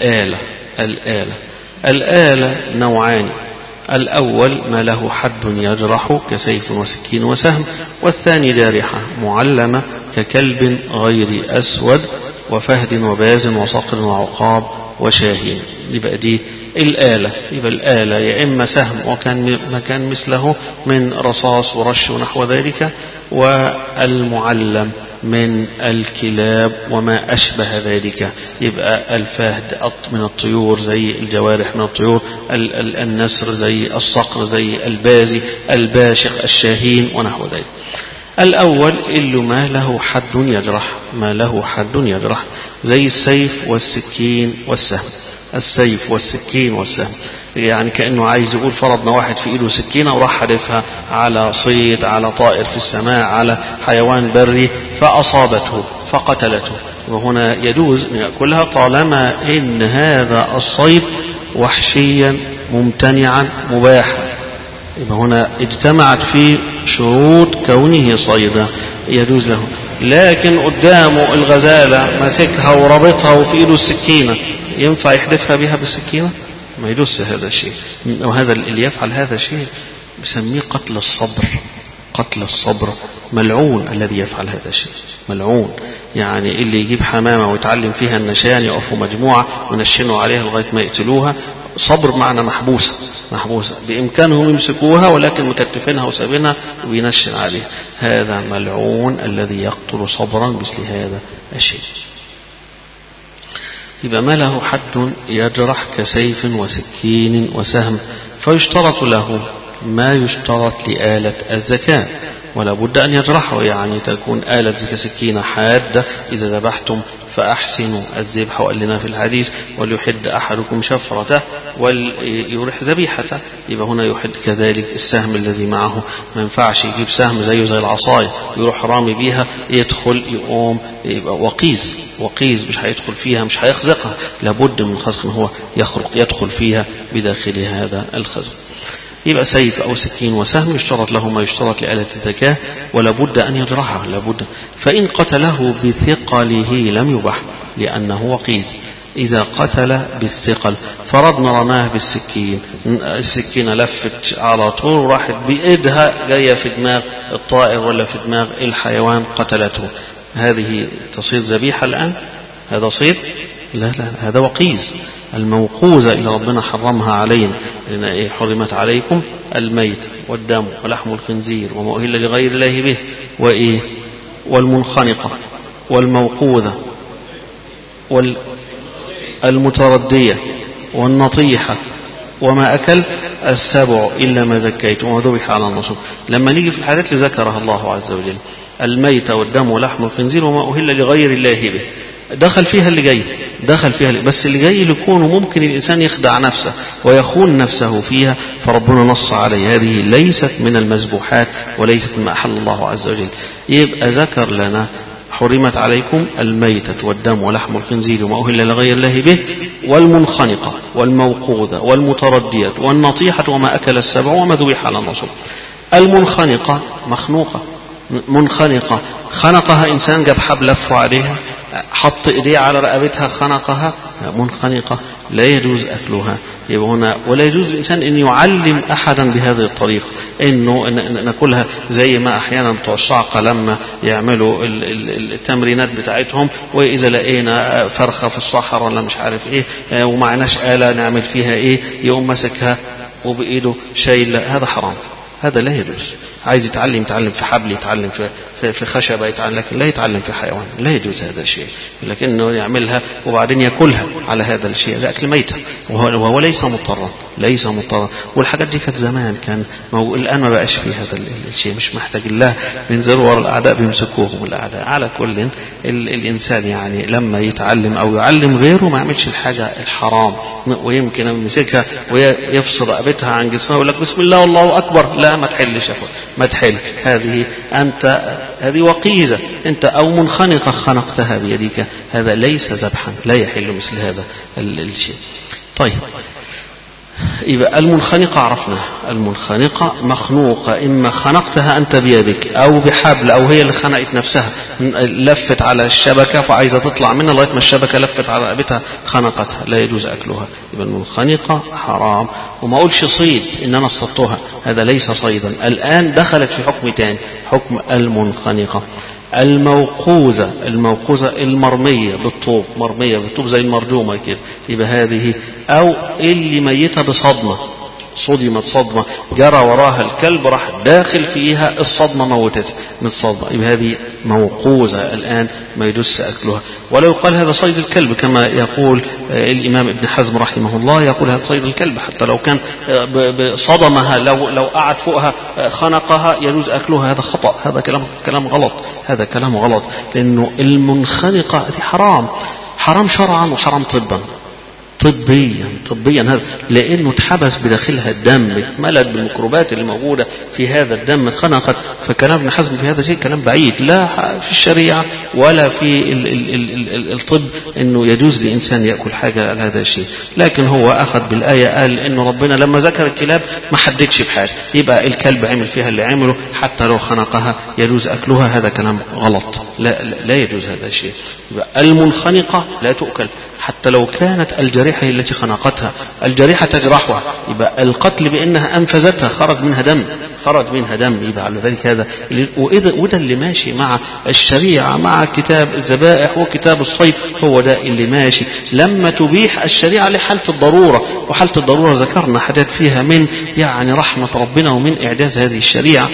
الآلة نوعان، الأول ما له حد يجرح كسيف وسكين وسهم، والثاني جارحة معلمة ككلب غير أسود وفهد وباز وصقر وعقاب وشاهين. يبقى دي الآلة. يبقى الآلة يا إما سهم وكان مكان مثله من رصاص ورش ونحو ذلك، والمعلم من الكلاب وما أشبه ذلك. يبقى الفهد من الطيور زي الجوارح من الطيور، النسر زي الصقر زي البازي، الباشق الشاهين ونحو ذلك. الأول اللي ما له حد يجرح زي السيف والسكين والسهم. السيف والسكين والسهم يعني كأنه عايز يقول فرضنا واحد في إيده سكينة وراح حدفها على صيد، على طائر في السماء، على حيوان بري فأصابته فقتلته، وهنا يجوز أن يأكلها طالما إن هذا الصيد وحشيا ممتنعا مباحا. يبقى هنا اجتمعت فيه شروط كونه صيدا يجوز له. لكن قدامه الغزالة مسكها وربطها وفي إيده السكينة، ينفع يحدفها بها بالسكينة؟ ما يجوز هذا الشيء. وهذا اللي يفعل هذا الشيء بسميه قتل الصبر. ملعون الذي يفعل هذا الشيء، ملعون. يعني اللي يجيب حمامة ويتعلم فيها النشان، يقفوا مجموعة ونشنوا عليها لغاية ما يقتلوها. صبر معنى محبوسة بإمكانهم يمسكوها ولكن مكتفينها وسابينها وبينشن عليها. هذا ملعون الذي يقتل صبرا مثل هذا الشيء. يبقى ما له حد يجرح كسيف وسكين وسهم، فيشترط له ما يشترط لآلة الزكاة، ولا بد أن يجرحه. يعني تكون آلة كسكينة حادة، إذا ذبحتم فأحسنوا الذبح، وقال لنا في الحديث وليحد أحدكم شفرته وليرح ذبيحته. يبقى هنا يحد. كذلك السهم الذي معه ما ينفعش يجيب سهم زيه زي العصاية يروح رامي بيها يدخل يقوم، يبقى وقيز مش هيدخل فيها، مش هيخزقها، لابد من خزق هو يدخل فيها بداخل هذا الخزق. يبقى سيف أو سكين وسهم يشترط له ما يشترط لآلة الزكاة، ولا بد أن يجرحه، لابد. فإن قتله بثقله لم يبح لأنه وقيز. إذا قتل بالثقل، فرضنا رماه بالسكين، السكينة لفت على طول وراحت بإيدها جاية في دماغ الطائر ولا في دماغ الحيوان قتلته، هذه تصير ذبيحة الآن؟ هذا صيد؟ لا، هذا وقيز. الموقوزة اللي ربنا حرمها علينا، لأن حرمت عليكم الميت والدم ولحم الخنزير وما أهل لغير الله به والمنخنقة والموقوذة والمتردية والنطيحة وما أكل السبع إلا ما زكيتم وذبح على النصب. لما نيجي في الحالات اللي ذكرها الله عز وجل، الميت والدم ولحم الخنزير وما أهل لغير الله به، دخل فيها اللي جاي دخل فيها، بس اللي جاي لكونه ممكن الإنسان يخدع نفسه ويخون نفسه فيها، فربنا نص عليه هذه ليست من المذبوحات وليست مما أحل الله عز وجل. يبقى ذكر لنا حرمت عليكم الميتة والدم ولحم الخنزير وما أهل لغير الله به والمنخنقة والموقوذة والمتردية والنطيحة وما أكل السبع وما ذبح على النصب. المنخنقة مخنوقة، منخنقة خنقها إنسان، جاب حبل لفه عليها، حط إيديه على رقبتها خنقها، منخنقة لا يجوز أكلها. يبقى هنا ولا يجوز الإنسان أن يعلم أحدا بهذه الطريقة إنه ناكلها، زي ما أحيانا بتوع الصعقة لما يعملوا التمرينات بتاعتهم، وإذا لقينا فرخة في الصحراء ولا مش عارف إيه ومعناش آلة نعمل فيها إيه، يقوم مسكها وبإيده شايل، هذا حرام، هذا لا يجوز. عايز يتعلم في حبل، يتعلم في خشبة، يتعلم، لكن لا يتعلم في حيوان، لا يجوز هذا الشيء. لكنه يعملها وبعدين يأكلها على هذا الشيء، ده أكل ميتة وهو ليس مضطرا، ليس مضطرا. والحاجات دي كانت زمان كان الآن ما بقاش في هذا الشيء، مش محتاج الله من زرور الأعداء بيمسكوهم الأعداء. على كل الإنسان يعني لما يتعلم أو يعلم غيره ما يعملش الحاجة الحرام، ويمكن يمسكها ويفصل رقبتها عن جسمها ويقول لك بسم الله والله أكبر، لا ما تحلش يا أخوي، ما تحل، هذه وقيزة أنت، أو منخنقة خنقتها بيدك، هذا ليس ذبحا، لا يحل مثل هذا الشيء. طيب، يبقى المنخنقة عرفنا، المنخنقة مخنوقة، إما خنقتها أنت بيدك أو بحبل، أو هي اللي خنقت نفسها، لفت على الشبكة فعايزة تطلع منها لغاية ما الشبكة لفت على رقبتها خنقتها، لا يجوز أكلها. يبقى المنخنقة حرام. وما أقولش صيد إن أنا اصطدتها، هذا ليس صيدا، الآن دخلت في حكم تاني، حكم المنخنقة. الموقوذة المرمية بالطوب، مرمية بالطوب زي المرجومة كده، يبقى هذه، أو اللي ميتة بصدمة، صدمت صدمة جرى وراها الكلب راح داخل فيها الصدمة موتت من الصدمة، يبقى هذه موقوذة الآن ما يجوز أكلها. ولا يقال هذا صيد الكلب كما يقول الإمام ابن حزم رحمه الله، يقول هذا صيد الكلب حتى لو كان بصدمها، لو قعد فوقها خنقها يجوز أكلها، هذا خطأ، هذا كلام غلط، هذا كلام غلط، لأنه المنخنقة دي حرام شرعا وحرام طبيا هذا، لأنه اتحبس بداخلها الدم، اتملت بالميكروبات اللي موجودة في هذا الدم، اتخنقت. فكلام ابن حزم في هذا الشيء كلام بعيد، لا في الشريعة ولا في الطب انه يجوز لإنسان يأكل حاجة على هذا الشيء. لكن هو أخذ بالآية، قال انه ربنا لما ذكر الكلاب ما حددش بحاجة، يبقى الكلب عمل فيها اللي عمله حتى لو خنقها يجوز أكلها، هذا كلام غلط، لا يجوز هذا الشيء. يبقى المنخنقة لا تؤكل حتى لو كانت الجريحة التي خنقتها، الجريحة تجرحها، يبقى القتل بأنها أنفذتها خرج منها دم، يبقى على ذلك هذا وده اللي ماشي مع الشريعة، مع كتاب الذبائح وكتاب الصيد، هو ده اللي ماشي. لما تبيح الشريعة لحالة الضرورة، وحالة الضرورة ذكرنا حاجات فيها من يعني رحمة ربنا ومن إعجاز هذه الشريعة،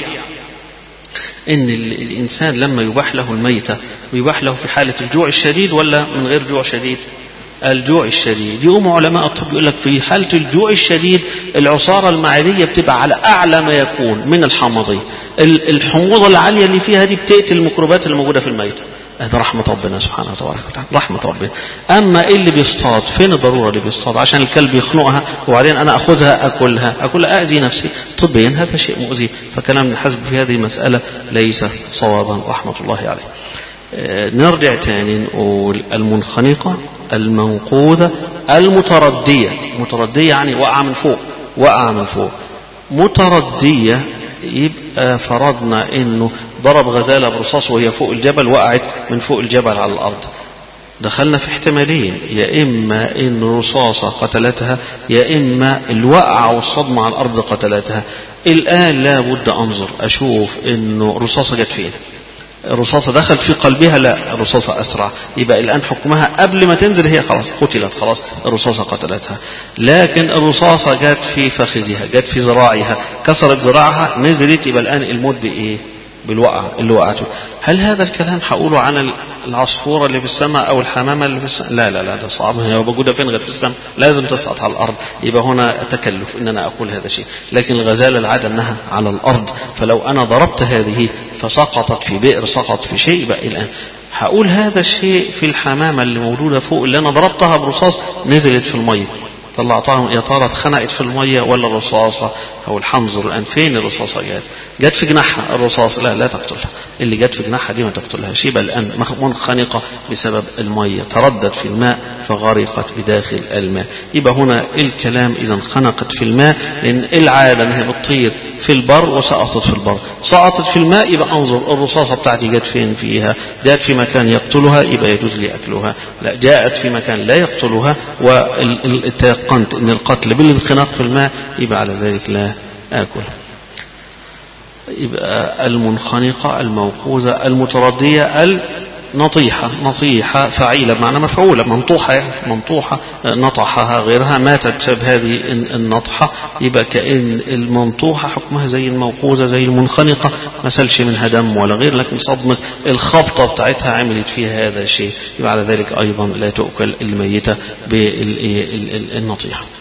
إن الإنسان لما يباح له الميتة ويباح له في حالة الجوع الشديد ولا من غير جوع شديد؟ الجوع الشديد. يقوم علماء الطب يقول لك في حالة الجوع الشديد العصارة المعدية بتبقى على أعلى ما يكون من الحمضية، الحموضة العالية اللي فيها دي بتقتل الميكروبات الموجودة في الميتة. هذا رحمة ربنا سبحانه وتعالى، رحمة ربنا. أما اللي بيصطاد، فين الضرورة اللي بيصطاد عشان الكلب يخنقها وبعدين أنا أخذها أكلها أأذي نفسي طبيا، هذا شيء مؤذي. فكلام ابن حزم في هذه المسألة ليس صوابا رحمة الله عليه. نرجع تاني نقول المنخنقة، الموقوذة، المتردية. متردية يعني وقع من فوق. متردية يبقى فرضنا انه ضرب غزالة برصاص وهي فوق الجبل، وقعت من فوق الجبل على الارض، دخلنا في احتمالين، يا اما ان رصاصة قتلتها، يا اما الوقعة والصدمة على الارض قتلتها. الان لا بد انظر اشوف انه رصاصة جت فين، الرصاصة دخلت في قلبها، لا الرصاصة أسرع، يبقى الآن حكمها قبل ما تنزل هي خلاص قتلت، خلاص الرصاصة قتلتها. لكن الرصاصة جت في فخذها، جت في ذراعها، كسرت ذراعها، نزلت، يبقى الآن الموت بإيه؟ بالوقعة اللي وقعته. هل هذا الكلام هقوله عن العصفورة اللي في السماء أو الحمامة اللي في السماء؟ لا ده صعب، هي موجودة فين غير في السماء؟ لازم تسقط على الأرض، يبقى هنا تكلف إن أنا أقول هذا الشيء. لكن الغزالة العادة أنها على الأرض، فلو أنا ضربت هذه فسقطت في بئر، سقط في شيء، يبقى الآن هقول هذا الشيء في الحمامة اللي موجودة فوق اللي أنا ضربتها برصاص نزلت في المية، طلعتها يا ترى اتخنقت في المية ولا الرصاصة أو الحنظر الآن فين الرصاصة جت في جناحها الرصاصة لا تقتلها، اللي جت في جناحها دي ما تقتلهاش، يبقى الآن منخنقة بسبب المية تردد في الماء فغرقت بداخل الماء. يبقى هنا الكلام إذا انخنقت في الماء لأن العادة أنها بتطير في البر وسقطت في البر، سقطت في الماء يبقى انظر الرصاصة بتاعتي جت فين فيها، جاءت في مكان يقتلها يبقى يجوز لي أكلها، لا جاءت في مكان لا يقتلها وتيقنت أن القتل بالانخناق في الماء يبقى على ذلك لا آكلها. يبقى المنخنقة الموقوذة المتردية نطيحة فعيلة بمعنى مفعولة منطوحة نطحها غيرها ماتت بسبب هذه النطحة، يبقى كأن المنطوحة حكمها زي الموقوذة زي المنخنقة ما سلش منها دم ولا غير، لكن صدمة الخبطة بتاعتها عملت فيها هذا الشيء، يبقى على ذلك أيضا لا تؤكل الميتة بالنطيحة.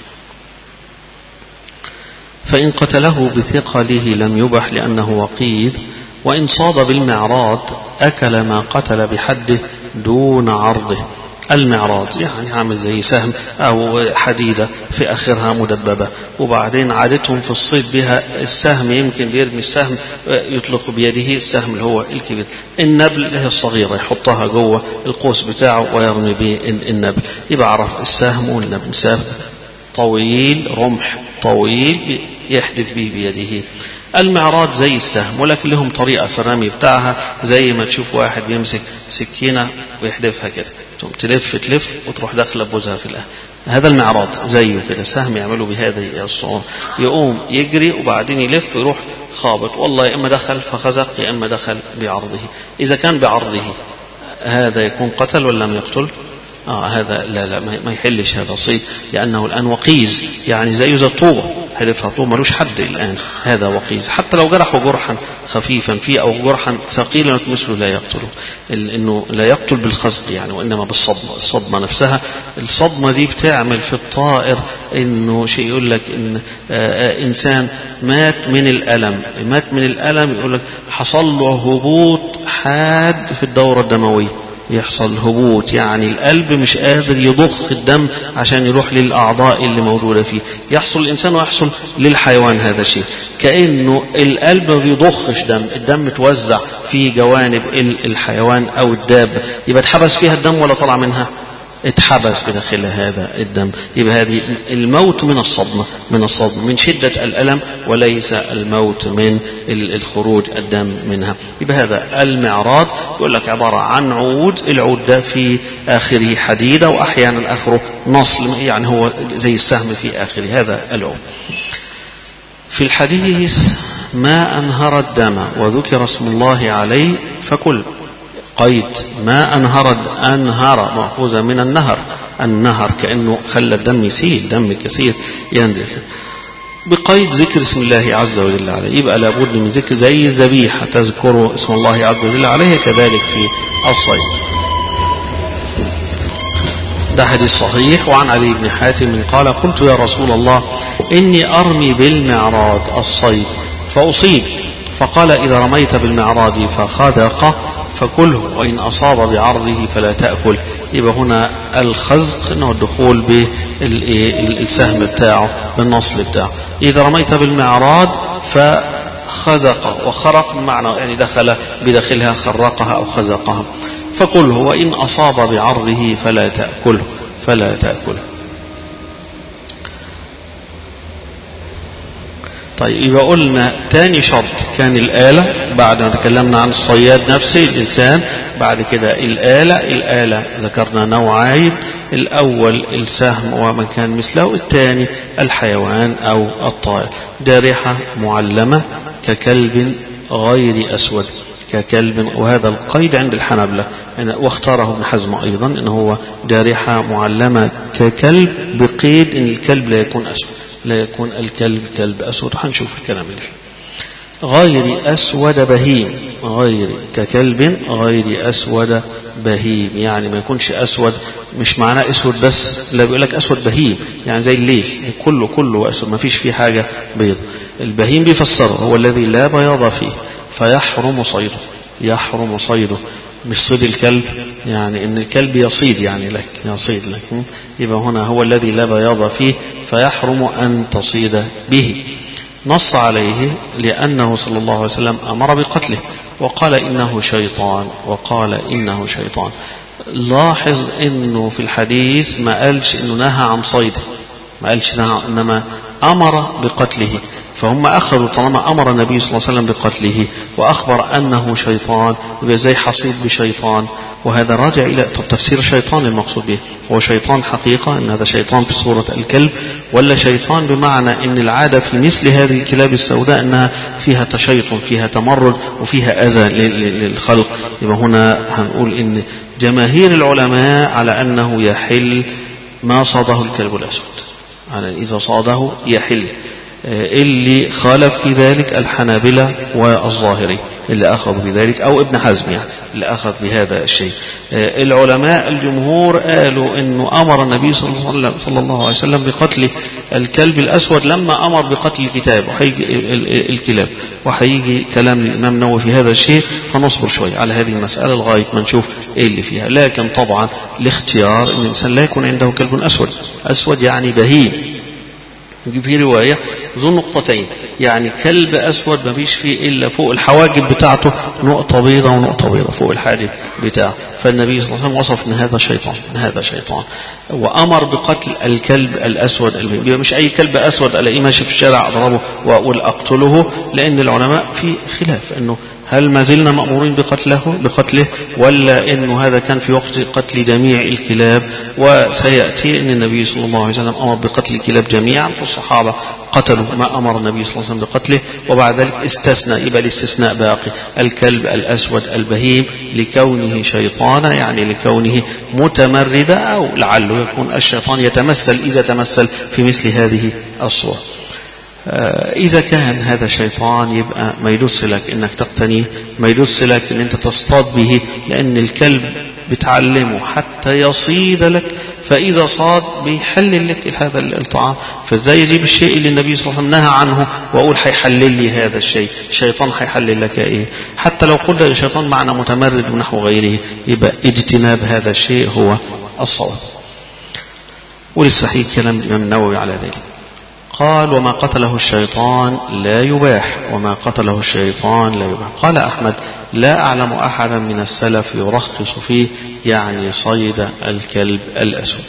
فإن قتله بثقله لم يبح لأنه وقيد، وإن صاد بالمعراض أكل ما قتل بحده دون عرضه. المعراض يعني عامل زي سهم أو حديدة في آخرها مدببة، وبعدين عادتهم في الصيد بها السهم يمكن بيرمي السهم يطلق بيده السهم اللي هو الكبير، النبل اللي هي الصغيرة يحطها جوه القوس بتاعه ويرمي به النبل، يبقى عرف السهم والنبل. سهم طويل رمح طويل يحدف به بيده. المعراض زي السهم ولكن لهم طريقة في الرمي بتاعها، زي ما تشوف واحد بيمسك سكينة ويحدفها كده تلف وتروح داخله بوزها في الأهل، هذا المعراض زيه كده سهم يعملوا بهذه الصورة، يقوم يجري وبعدين يلف يروح خابط، والله يا إما دخل فخزق يا إما دخل بعرضه. إذا كان بعرضه هذا يكون قتل ولا لم يقتل؟ هذا لا ما يحلش هذا الصيد لأنه الآن وقيز، يعني زي الطوبة حدفها طوبة ملوش حد الآن، هذا وقيز حتى لو جرحه جرحا خفيفا فيه أو جرحا ثقيلا مثله لا يقتله، إنه لا يقتل بالخزق يعني وإنما بالصدمة. الصدمة نفسها الصدمة دي بتعمل في الطائر إنه شيء يقول لك إن إنسان مات من الألم يقول لك حصل له هبوط حاد في الدورة الدموية، يحصل هبوط يعني القلب مش قادر يضخ الدم عشان يروح للأعضاء اللي موجودة فيه، يحصل الإنسان ويحصل للحيوان هذا الشيء، كأنه القلب ما بيضخش دم، الدم توزع في جوانب الحيوان أو الدابة، يبقى اتحبس فيها الدم ولا طلع منها؟ اتحبس بداخل هذا الدم. يبقى هذه الموت من الصدمة من شدة الألم وليس الموت من الخروج الدم منها. يبقى هذا المعراض يقول لك عبارة عن عود، العود ده في آخره حديدة وأحيانا آخره نصل يعني هو زي السهم في آخره، هذا العود. في الحديث ما أنهر الدم وذكر اسم الله عليه فكل، قيد ما أنهر مأخوذة من النهر كأنه خلى الدم يسيل، دم كثير ينزل بقيد ذكر اسم الله عز وجل عليه، يبقى لابد من ذكر زي الذبيحة تذكر اسم الله عز وجل عليه، كذلك في الصيد. ده حديث صحيح. وعن علي بن حاتم قال قلت يا رسول الله إني أرمي بالمعراض الصيد فأصيب، فقال إذا رميت بالمعراض فخذق فكله وإن أصاب بعرضه فلا تأكل. يبقى هنا الخزق انه الدخول بالسهم بتاعه بالنصل بتاعه. إذا رميت بالمعراض فخزق وخرق بمعنى يعني دخل بداخلها خرقها أو خزقها، فكله وإن أصاب بعرضه فلا تأكله. طيب يبقى قلنا تاني شرط كان الآلة، بعد ما تكلمنا عن الصياد نفسه الإنسان، بعد كده الآلة ذكرنا نوعين، الأول السهم ومن كان مثله، الثاني الحيوان أو الطائر، جارحة معلمة ككلب غير أسود ككلب، وهذا القيد عند الحنابلة واختاره ابن حزم أيضا أنه هو جارحة معلمة ككلب بقيد أن الكلب لا يكون أسود، لا يكون الكلب كلب أسود، وحنشوف الكلام اللي فيه. غير أسود بهيم، غير ككلب غير أسود بهيم، يعني ما يكونش أسود مش معناه أسود بس، لا بيقول لك أسود بهيم يعني زي الليل كله أسود ما فيش فيه حاجة بيض. البهيم بيفسره هو الذي لا بياض فيه فيحرم صيده، مش صيد الكلب، يعني ان الكلب يصيد يعني لك، يصيد لك، يبقى هنا هو الذي لا بياض فيه فيحرم أن تصيد به. نص عليه لأنه صلى الله عليه وسلم أمر بقتله وقال إنه شيطان، وقال إنه شيطان. لاحظ إنه في الحديث ما قالش إنه نهى عن صيده، ما قالش نهى، إنما أمر بقتله. فهم أخذوا طالما أمر النبي صلى الله عليه وسلم بقتله وأخبر أنه شيطان، يبقى زي حصيد بشيطان. وهذا راجع إلى تفسير الشيطان المقصود به، هو شيطان حقيقة إن هذا شيطان في صورة الكلب، ولا شيطان بمعنى إن العادة في مثل هذه الكلاب السوداء أنها فيها تشيط، فيها تمرد، وفيها أذى للخلق. يبقى هنا هنقول إن جماهير العلماء على أنه يحل ما صاده الكلب الأسود، على إذا صاده يحل. اللي خالف في ذلك الحنابلة والظاهري اللي أخذوا بذلك، أو ابن حزم يعني اللي أخذ بهذا الشيء. العلماء الجمهور قالوا إنه أمر النبي صلى الله عليه وسلم بقتل الكلب الأسود لما أمر بقتل الكلاب، وحيجي كلام الإمام النووي في هذا الشيء، فنصبر شوي على هذه المسألة لغاية ما نشوف إيه اللي فيها. لكن طبعا الاختيار إن الإنسان لا يكون عنده كلب أسود، أسود يعني بهيم. في رواية ذو نقطتين، يعني كلب أسود ما فيش فيه إلا فوق الحواجب بتاعته نقطة بيضة ونقطة بيضة فوق الحاجب بتاعه. فالنبي صلى الله عليه وسلم وصف إن هذا شيطان، هذا شيطان، وأمر بقتل الكلب الأسود البهيم. مش أي كلب أسود ألاقيه ماشي في الشارع أضربه وأقول أقتله، لأن العلماء في خلاف إنه هل ما زلنا مأمورين بقتله ولا إنه هذا كان في وقت قتل جميع الكلاب. وسيأتي أن النبي صلى الله عليه وسلم أمر بقتل الكلاب جميعا، فالصحابة قتلوا ما أمر النبي صلى الله عليه وسلم بقتله، وبعد ذلك استثنى، يبقى الاستثناء باقي الكلب الأسود البهيم لكونه شيطانا، يعني لكونه متمردا، أو لعله يكون الشيطان يتمثل إذا تمثل في مثل هذه الصور. إذا كان هذا شيطان يبقى ما يدس لك إنك تقتنيه، ما يدس لك إن أنت تصطاد به، لأن الكلب بتعلمه حتى يصيد لك، فإذا صاد بيحلل لك هذا الطعام. فإزاي يجيب الشيء اللي النبي صلى الله عليه وسلم نهى عنه وأقول حيحلل لي هذا الشيء؟ الشيطان حيحلل لك إيه؟ حتى لو قلت الشيطان معنى متمرد ونحو غيره، يبقى اجتناب هذا الشيء هو الصواب. وللصحيح كلام الإمام النووي على ذلك. قال وما قتله الشيطان لا يباح، وما قتله الشيطان لا يباح. قال أحمد لا أعلم أحدا من السلف يرخص فيه، يعني صيد الكلب الأسود.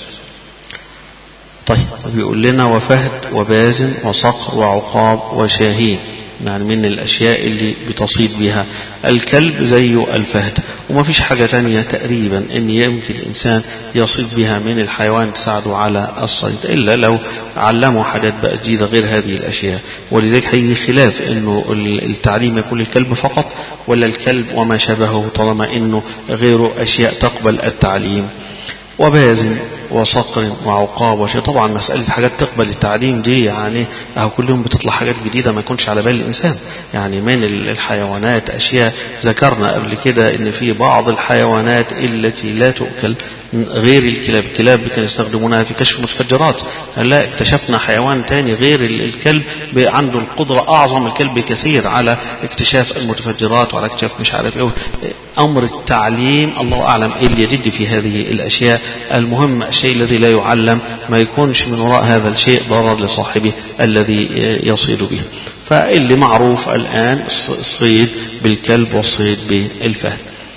طيب بيقول لنا وفهد وبازن وصقر وعقاب وشاهين، يعني من الأشياء اللي بتصيد بها الكلب زي الفهد، وما فيش حاجة تانية تقريبا إن يمكن الإنسان يصيد بها من الحيوان تساعده على الصيد، إلا لو علموا حاجات بقى جديدة غير هذه الأشياء. ولذلك هيجي خلاف إنه التعليم يكون الكلب فقط ولا الكلب وما شابهه، طالما إنه غيره أشياء تقبل التعليم. وبازن وصقر وعقاب وشيء، طبعا مسألة حاجات تقبل التعليم دي يعني كل يوم بتطلع حاجات جديدة ما يكونش على بال الإنسان. يعني من الحيوانات أشياء ذكرنا قبل كده إن في بعض الحيوانات التي لا تؤكل غير الكلاب. الكلاب كانوا يستخدمونها في كشف المتفجرات، لا اكتشفنا حيوان تاني غير الكلب عنده القدرة أعظم الكلب كثير على اكتشاف المتفجرات وعلى اكتشاف مش عارف ايه. أمر التعليم الله أعلم إيه اللي يجد في هذه الأشياء. المهم الشيء الذي لا يعلم ما يكونش من وراء هذا الشيء ضرر لصاحبه الذي يصيد به. فاللي معروف الآن الصيد بالكلب والصيد بالفهد.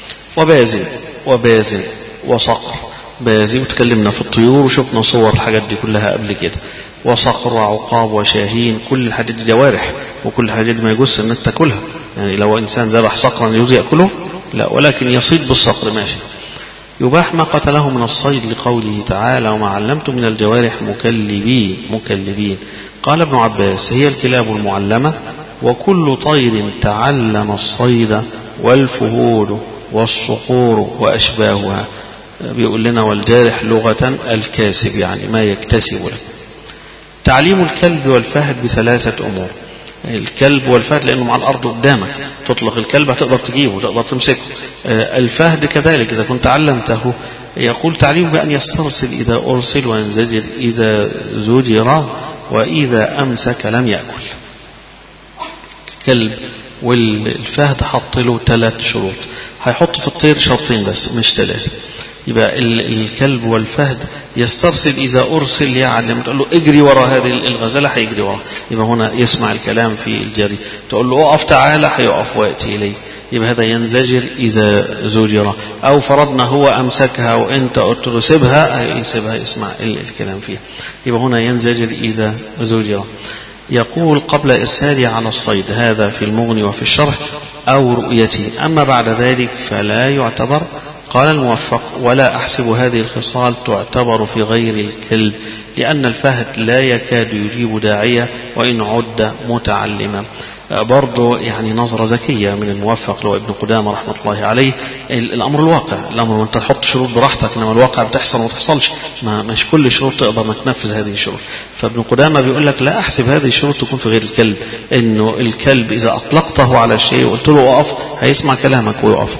وبازن وصقر، بازي وتكلمنا في الطيور وشفنا صور الحاجات دي كلها قبل كده. وصقر وعقاب وشاهين، كل الحاجات دي جوارح، وكل الحاجات دي ما يجوز انك تاكلها. يعني لو انسان ذبح صقرا يجوز ياكله؟ لا، ولكن يصيد بالصقر ماشي. يباح ما قتله من الصيد لقوله تعالى وما علمتم من الجوارح مكلبين. قال ابن عباس هي الكلاب المعلمة وكل طير تعلم الصيد والفهود والصقور وأشباهها. بيقول لنا والجارح لغة الكاسب، يعني ما يكتسب له. تعليم الكلب والفهد بثلاثة أمور. الكلب والفهد لأنه مع الأرض قدامك، تطلق الكلب هتقدر تجيبه تقدر تمسكه. الفهد كذلك إذا كنت علمته. يقول تعليم بأن يسترسل إذا أرسل وينزجر إذا زجر وإذا أمسك لم يأكل. الكلب والفهد حط له 3 شروط، هيحط في الطير شرطين بس مش 3. يبقى الكلب والفهد يسترسل إذا أرسل، يعني لما تقول له اجري وراء هذه الغزالة هيجري وراء، يبقى هنا يسمع الكلام في الجري. تقول له اقف تعالى هيقف ويأتي إليه، يبقى هذا ينزجر إذا زجر. أو فرضنا هو أمسكها وأنت قلت له سيبها، يسيبها يسمع الكلام فيها، يبقى هنا ينزجر إذا زجر. يقول قبل إرسالي على الصيد، هذا في المغني وفي الشرح، أو رؤيته، أما بعد ذلك فلا يعتبر. قال الموفق: ولا أحسب هذه الخصال تعتبر في غير الكلب، لأن الفهد لا يكاد يجيب داعية وإن عد متعلما. برضو يعني نظرة ذكية من الموفق لو ابن قدامة رحمة الله عليه. الأمر الواقع، الأمر أنت تحط شروط براحتك، إنما الواقع بتحصل وما تحصلش، مش كل شروط تقدر انك تنفذ هذه الشروط. فابن قدامة بيقول لك لا أحسب هذه الشروط تكون في غير الكلب، إنه الكلب إذا أطلقته على شيء وقلت له أقف هيسمع كلامك ويقف،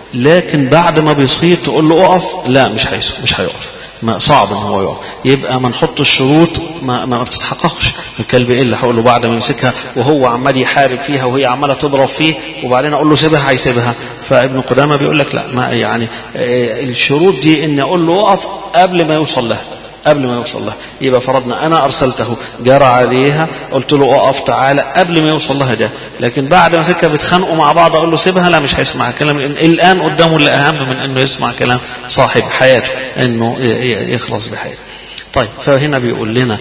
لكن بعد ما بيصيد تقول له أقف لا مش هيقف، ما صعب ان هو يقف. يبقى ما نحط الشروط ما بتتحققش. الكلب ايه اللي هقول له بعد ما يمسكها وهو عمال يحارب فيها وهي عماله تضرب فيه وبعدين اقول له سيبها هيسيبها؟ فابن قدامه بيقول لك لا، ما يعني الشروط دي ان اقول له اقف قبل ما يوصل لها، قبل ما يوصل لها. يبقى فرضنا أنا أرسلته جرى عليها قلت له أقف تعالى قبل ما يوصل لها ده، لكن بعد ما سكة بيتخانقوا مع بعض أقول له سيبها لا مش هيسمع كلام. الآن قدامه اللي أهم من أنه يسمع كلام صاحب حياته، أنه يخلص بحياته. طيب فهنا بيقول لنا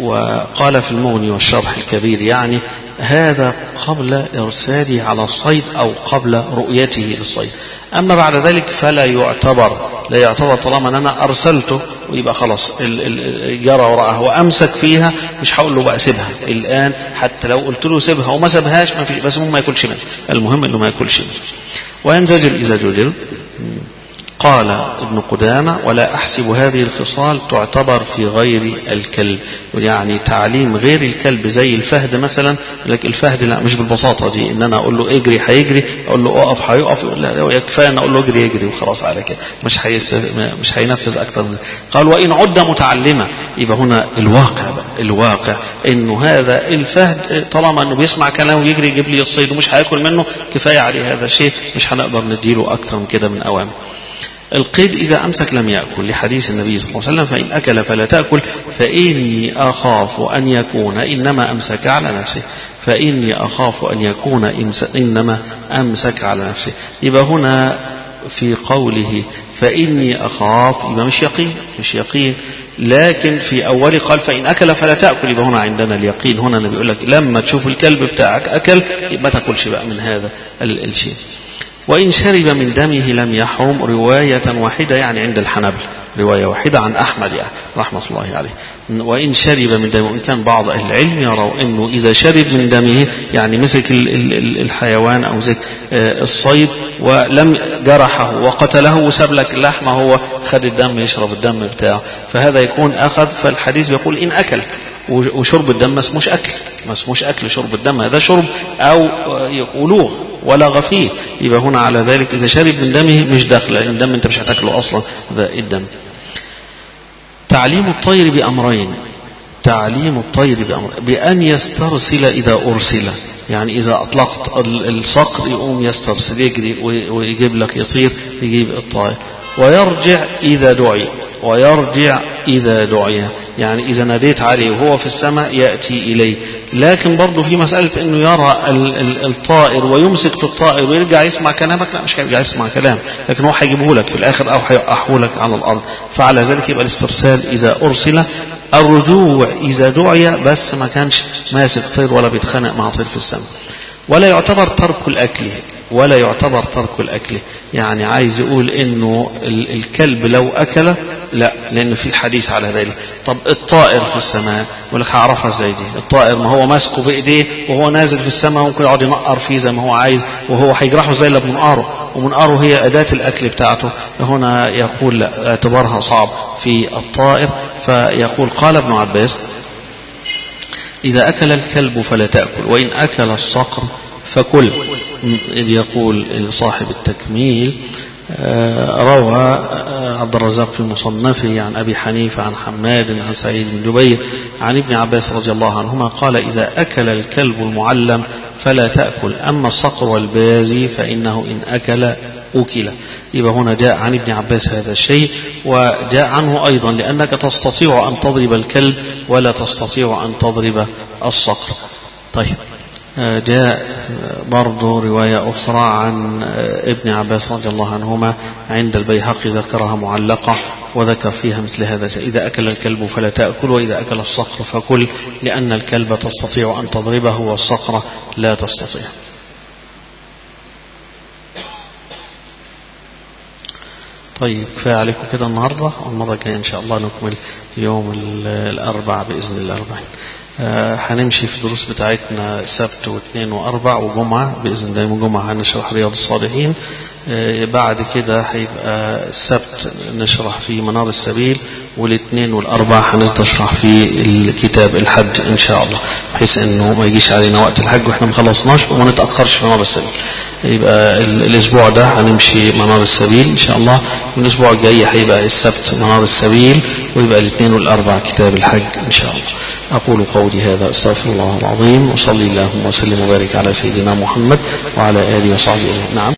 وقال في المغني والشرح الكبير، يعني هذا قبل إرساله على الصيد أو قبل رؤيته للصيد. أما بعد ذلك فلا يعتبر، لا يعتبر طالما أن أنا أرسلته ويبقى خلاص جرى وراءها وأمسك فيها، مش هقول له بقى سيبها الآن، حتى لو قلت له سيبها وما سابهاش ما فيش، بس ما ياكلش منها، المهم إنه ما ياكلش منها. وينزجر إذا جدر. قال ابن قدامة ولا أحسب هذه الخصال تعتبر في غير الكلب، يعني تعليم غير الكلب زي الفهد مثلا. لكن الفهد لا، مش بالبساطة دي ان انا اقول له اجري هيجري، اقول له اقف هيقف، لا يكفي ان اقول له اجري يجري وخلاص على كده، مش هينفذ اكتر من. قال وان عد متعلمة، يبقى هنا الواقع انه هذا الفهد طالما انه بيسمع كلام ويجري يجيب لي الصيد ومش هياكل منه، كفاية عليه هذا الشيء، مش هنقدر نديله اكثر من كده من اوامر. القيد إذا أمسك لم يأكل، لحديث النبي صلى الله عليه وسلم فإن أكل فلا تأكل فإني أخاف أن يكون إنما أمسك على نفسه، فإني أخاف أن يكون إنما أمسك على نفسه. يبقى هنا في قوله فإني أخاف يبقى مش يقين، لكن في أول قال فإن أكل فلا تأكل، يبقى هنا عندنا اليقين. هنا النبي يقول لك لما تشوف الكلب بتاعك أكل يبقى ما تأكلش بقى من هذا الشيء. وإن شرب من دمه لم يحرم، رواية واحدة يعني عند الحنبل، رواية واحدة عن أحمد يعني رحمة الله عليه. وإن شرب من دمه، إن كان بعض أهل العلم يروا أنه إذا شرب من دمه يعني مسك الحيوان أو مسك الصيد ولم جرحه وقتله وساب لك اللحمة، هو خد الدم يشرب الدم بتاعه، فهذا يكون أخذ. فالحديث بيقول إن أكل، وشرب الدم ما اسموش أكل، شرب الدم هذا شرب أو ولوغ ولغ فيه، يبقى هنا على ذلك إذا شرب من دمه مش داخل، لأن الدم أنت مش هتاكله أصلا ذا الدم. تعليم الطير بأمرين، بأن يسترسل إذا أرسل، يعني إذا أطلقت الصقر يقوم يسترسل يجري ويجيب لك يطير يجيب الطائر. ويرجع إذا دعي، يعني إذا ناديت عليه وهو في السماء يأتي إليه. لكن برضو في مسألة أنه يرى الطائر ويمسك في الطائر ويرجع يسمع كلامك، لا مش هيرجع يسمع كلام، لكن هو هيجيبه لك في الآخر أو هيوقعه لك على الأرض. فعلى ذلك يبقى الاسترسال إذا أرسل، الرجوع إذا دعي بس ما كانش ماسك طير ولا بيتخانق مع طير في السماء. ولا يعتبر ترك الأكل، يعني عايز يقول إنه الكلب لو أكل لا، لأن في الحديث على ذلك. طب الطائر في السماء يقول لك هعرفها ازاي دي؟ الطائر ما هو ماسكه بإيديه وهو نازل في السماء، ممكن يقعد ينقر فيه زي ما هو عايز، وهو هيجرحه زي اللي بمنقاره، ومنقاره هي أداة الأكل بتاعته. هنا يقول لا، اعتبارها صعب في الطائر. فيقول قال ابن عباس إذا أكل الكلب فلا تأكل، وإن أكل الصقر فكل. يقول صاحب التكميل روى عبد الرزاق في مصنفه عن أبي حنيفة عن حماد عن سعيد بن جبير عن ابن عباس رضي الله عنهما قال إذا أكل الكلب المعلم فلا تأكل، أما الصقر والبازي فإنه إن أكل أكل. يبقى هنا جاء عن ابن عباس هذا الشيء، وجاء عنه أيضا لأنك تستطيع أن تضرب الكلب ولا تستطيع أن تضرب الصقر. طيب، جاء برضو رواية أخرى عن ابن عباس رضي الله عنهما عند البيهقي ذكرها معلقة وذكر فيها مثل هذا: إذا أكل الكلب فلا تأكل، وإذا أكل الصقر فكل، لأن الكلب تستطيع أن تضربه والصقر لا تستطيع. طيب، كفاية عليكم كده النهاردة، والمرة الجاية إن شاء الله نكمل يوم الأربعاء بإذن الله. هنمشي في الدروس بتاعتنا سبت واثنين وأربع وجمعة بإذن الله. يوم الجمعة هنشرح رياض الصالحين، بعد كده هيبقى السبت نشرح في منار السبيل، والاثنين والأربع هنشرح في الكتاب الحج إن شاء الله، بحيث إنه ما يجيش علينا وقت الحج وإحنا ما خلصناش وما نتأخرش في منار السبيل. يبقى الأسبوع ده هنمشي منار السبيل إن شاء الله، والأسبوع الجاي هيبقى السبت منار السبيل، ويبقى الاثنين والأربع كتاب الحج إن شاء الله. أقول قولي هذا، أستغفر الله العظيم، وصلي اللهم وسلم وبارك على سيدنا محمد وعلى آله وصحبه. نعم.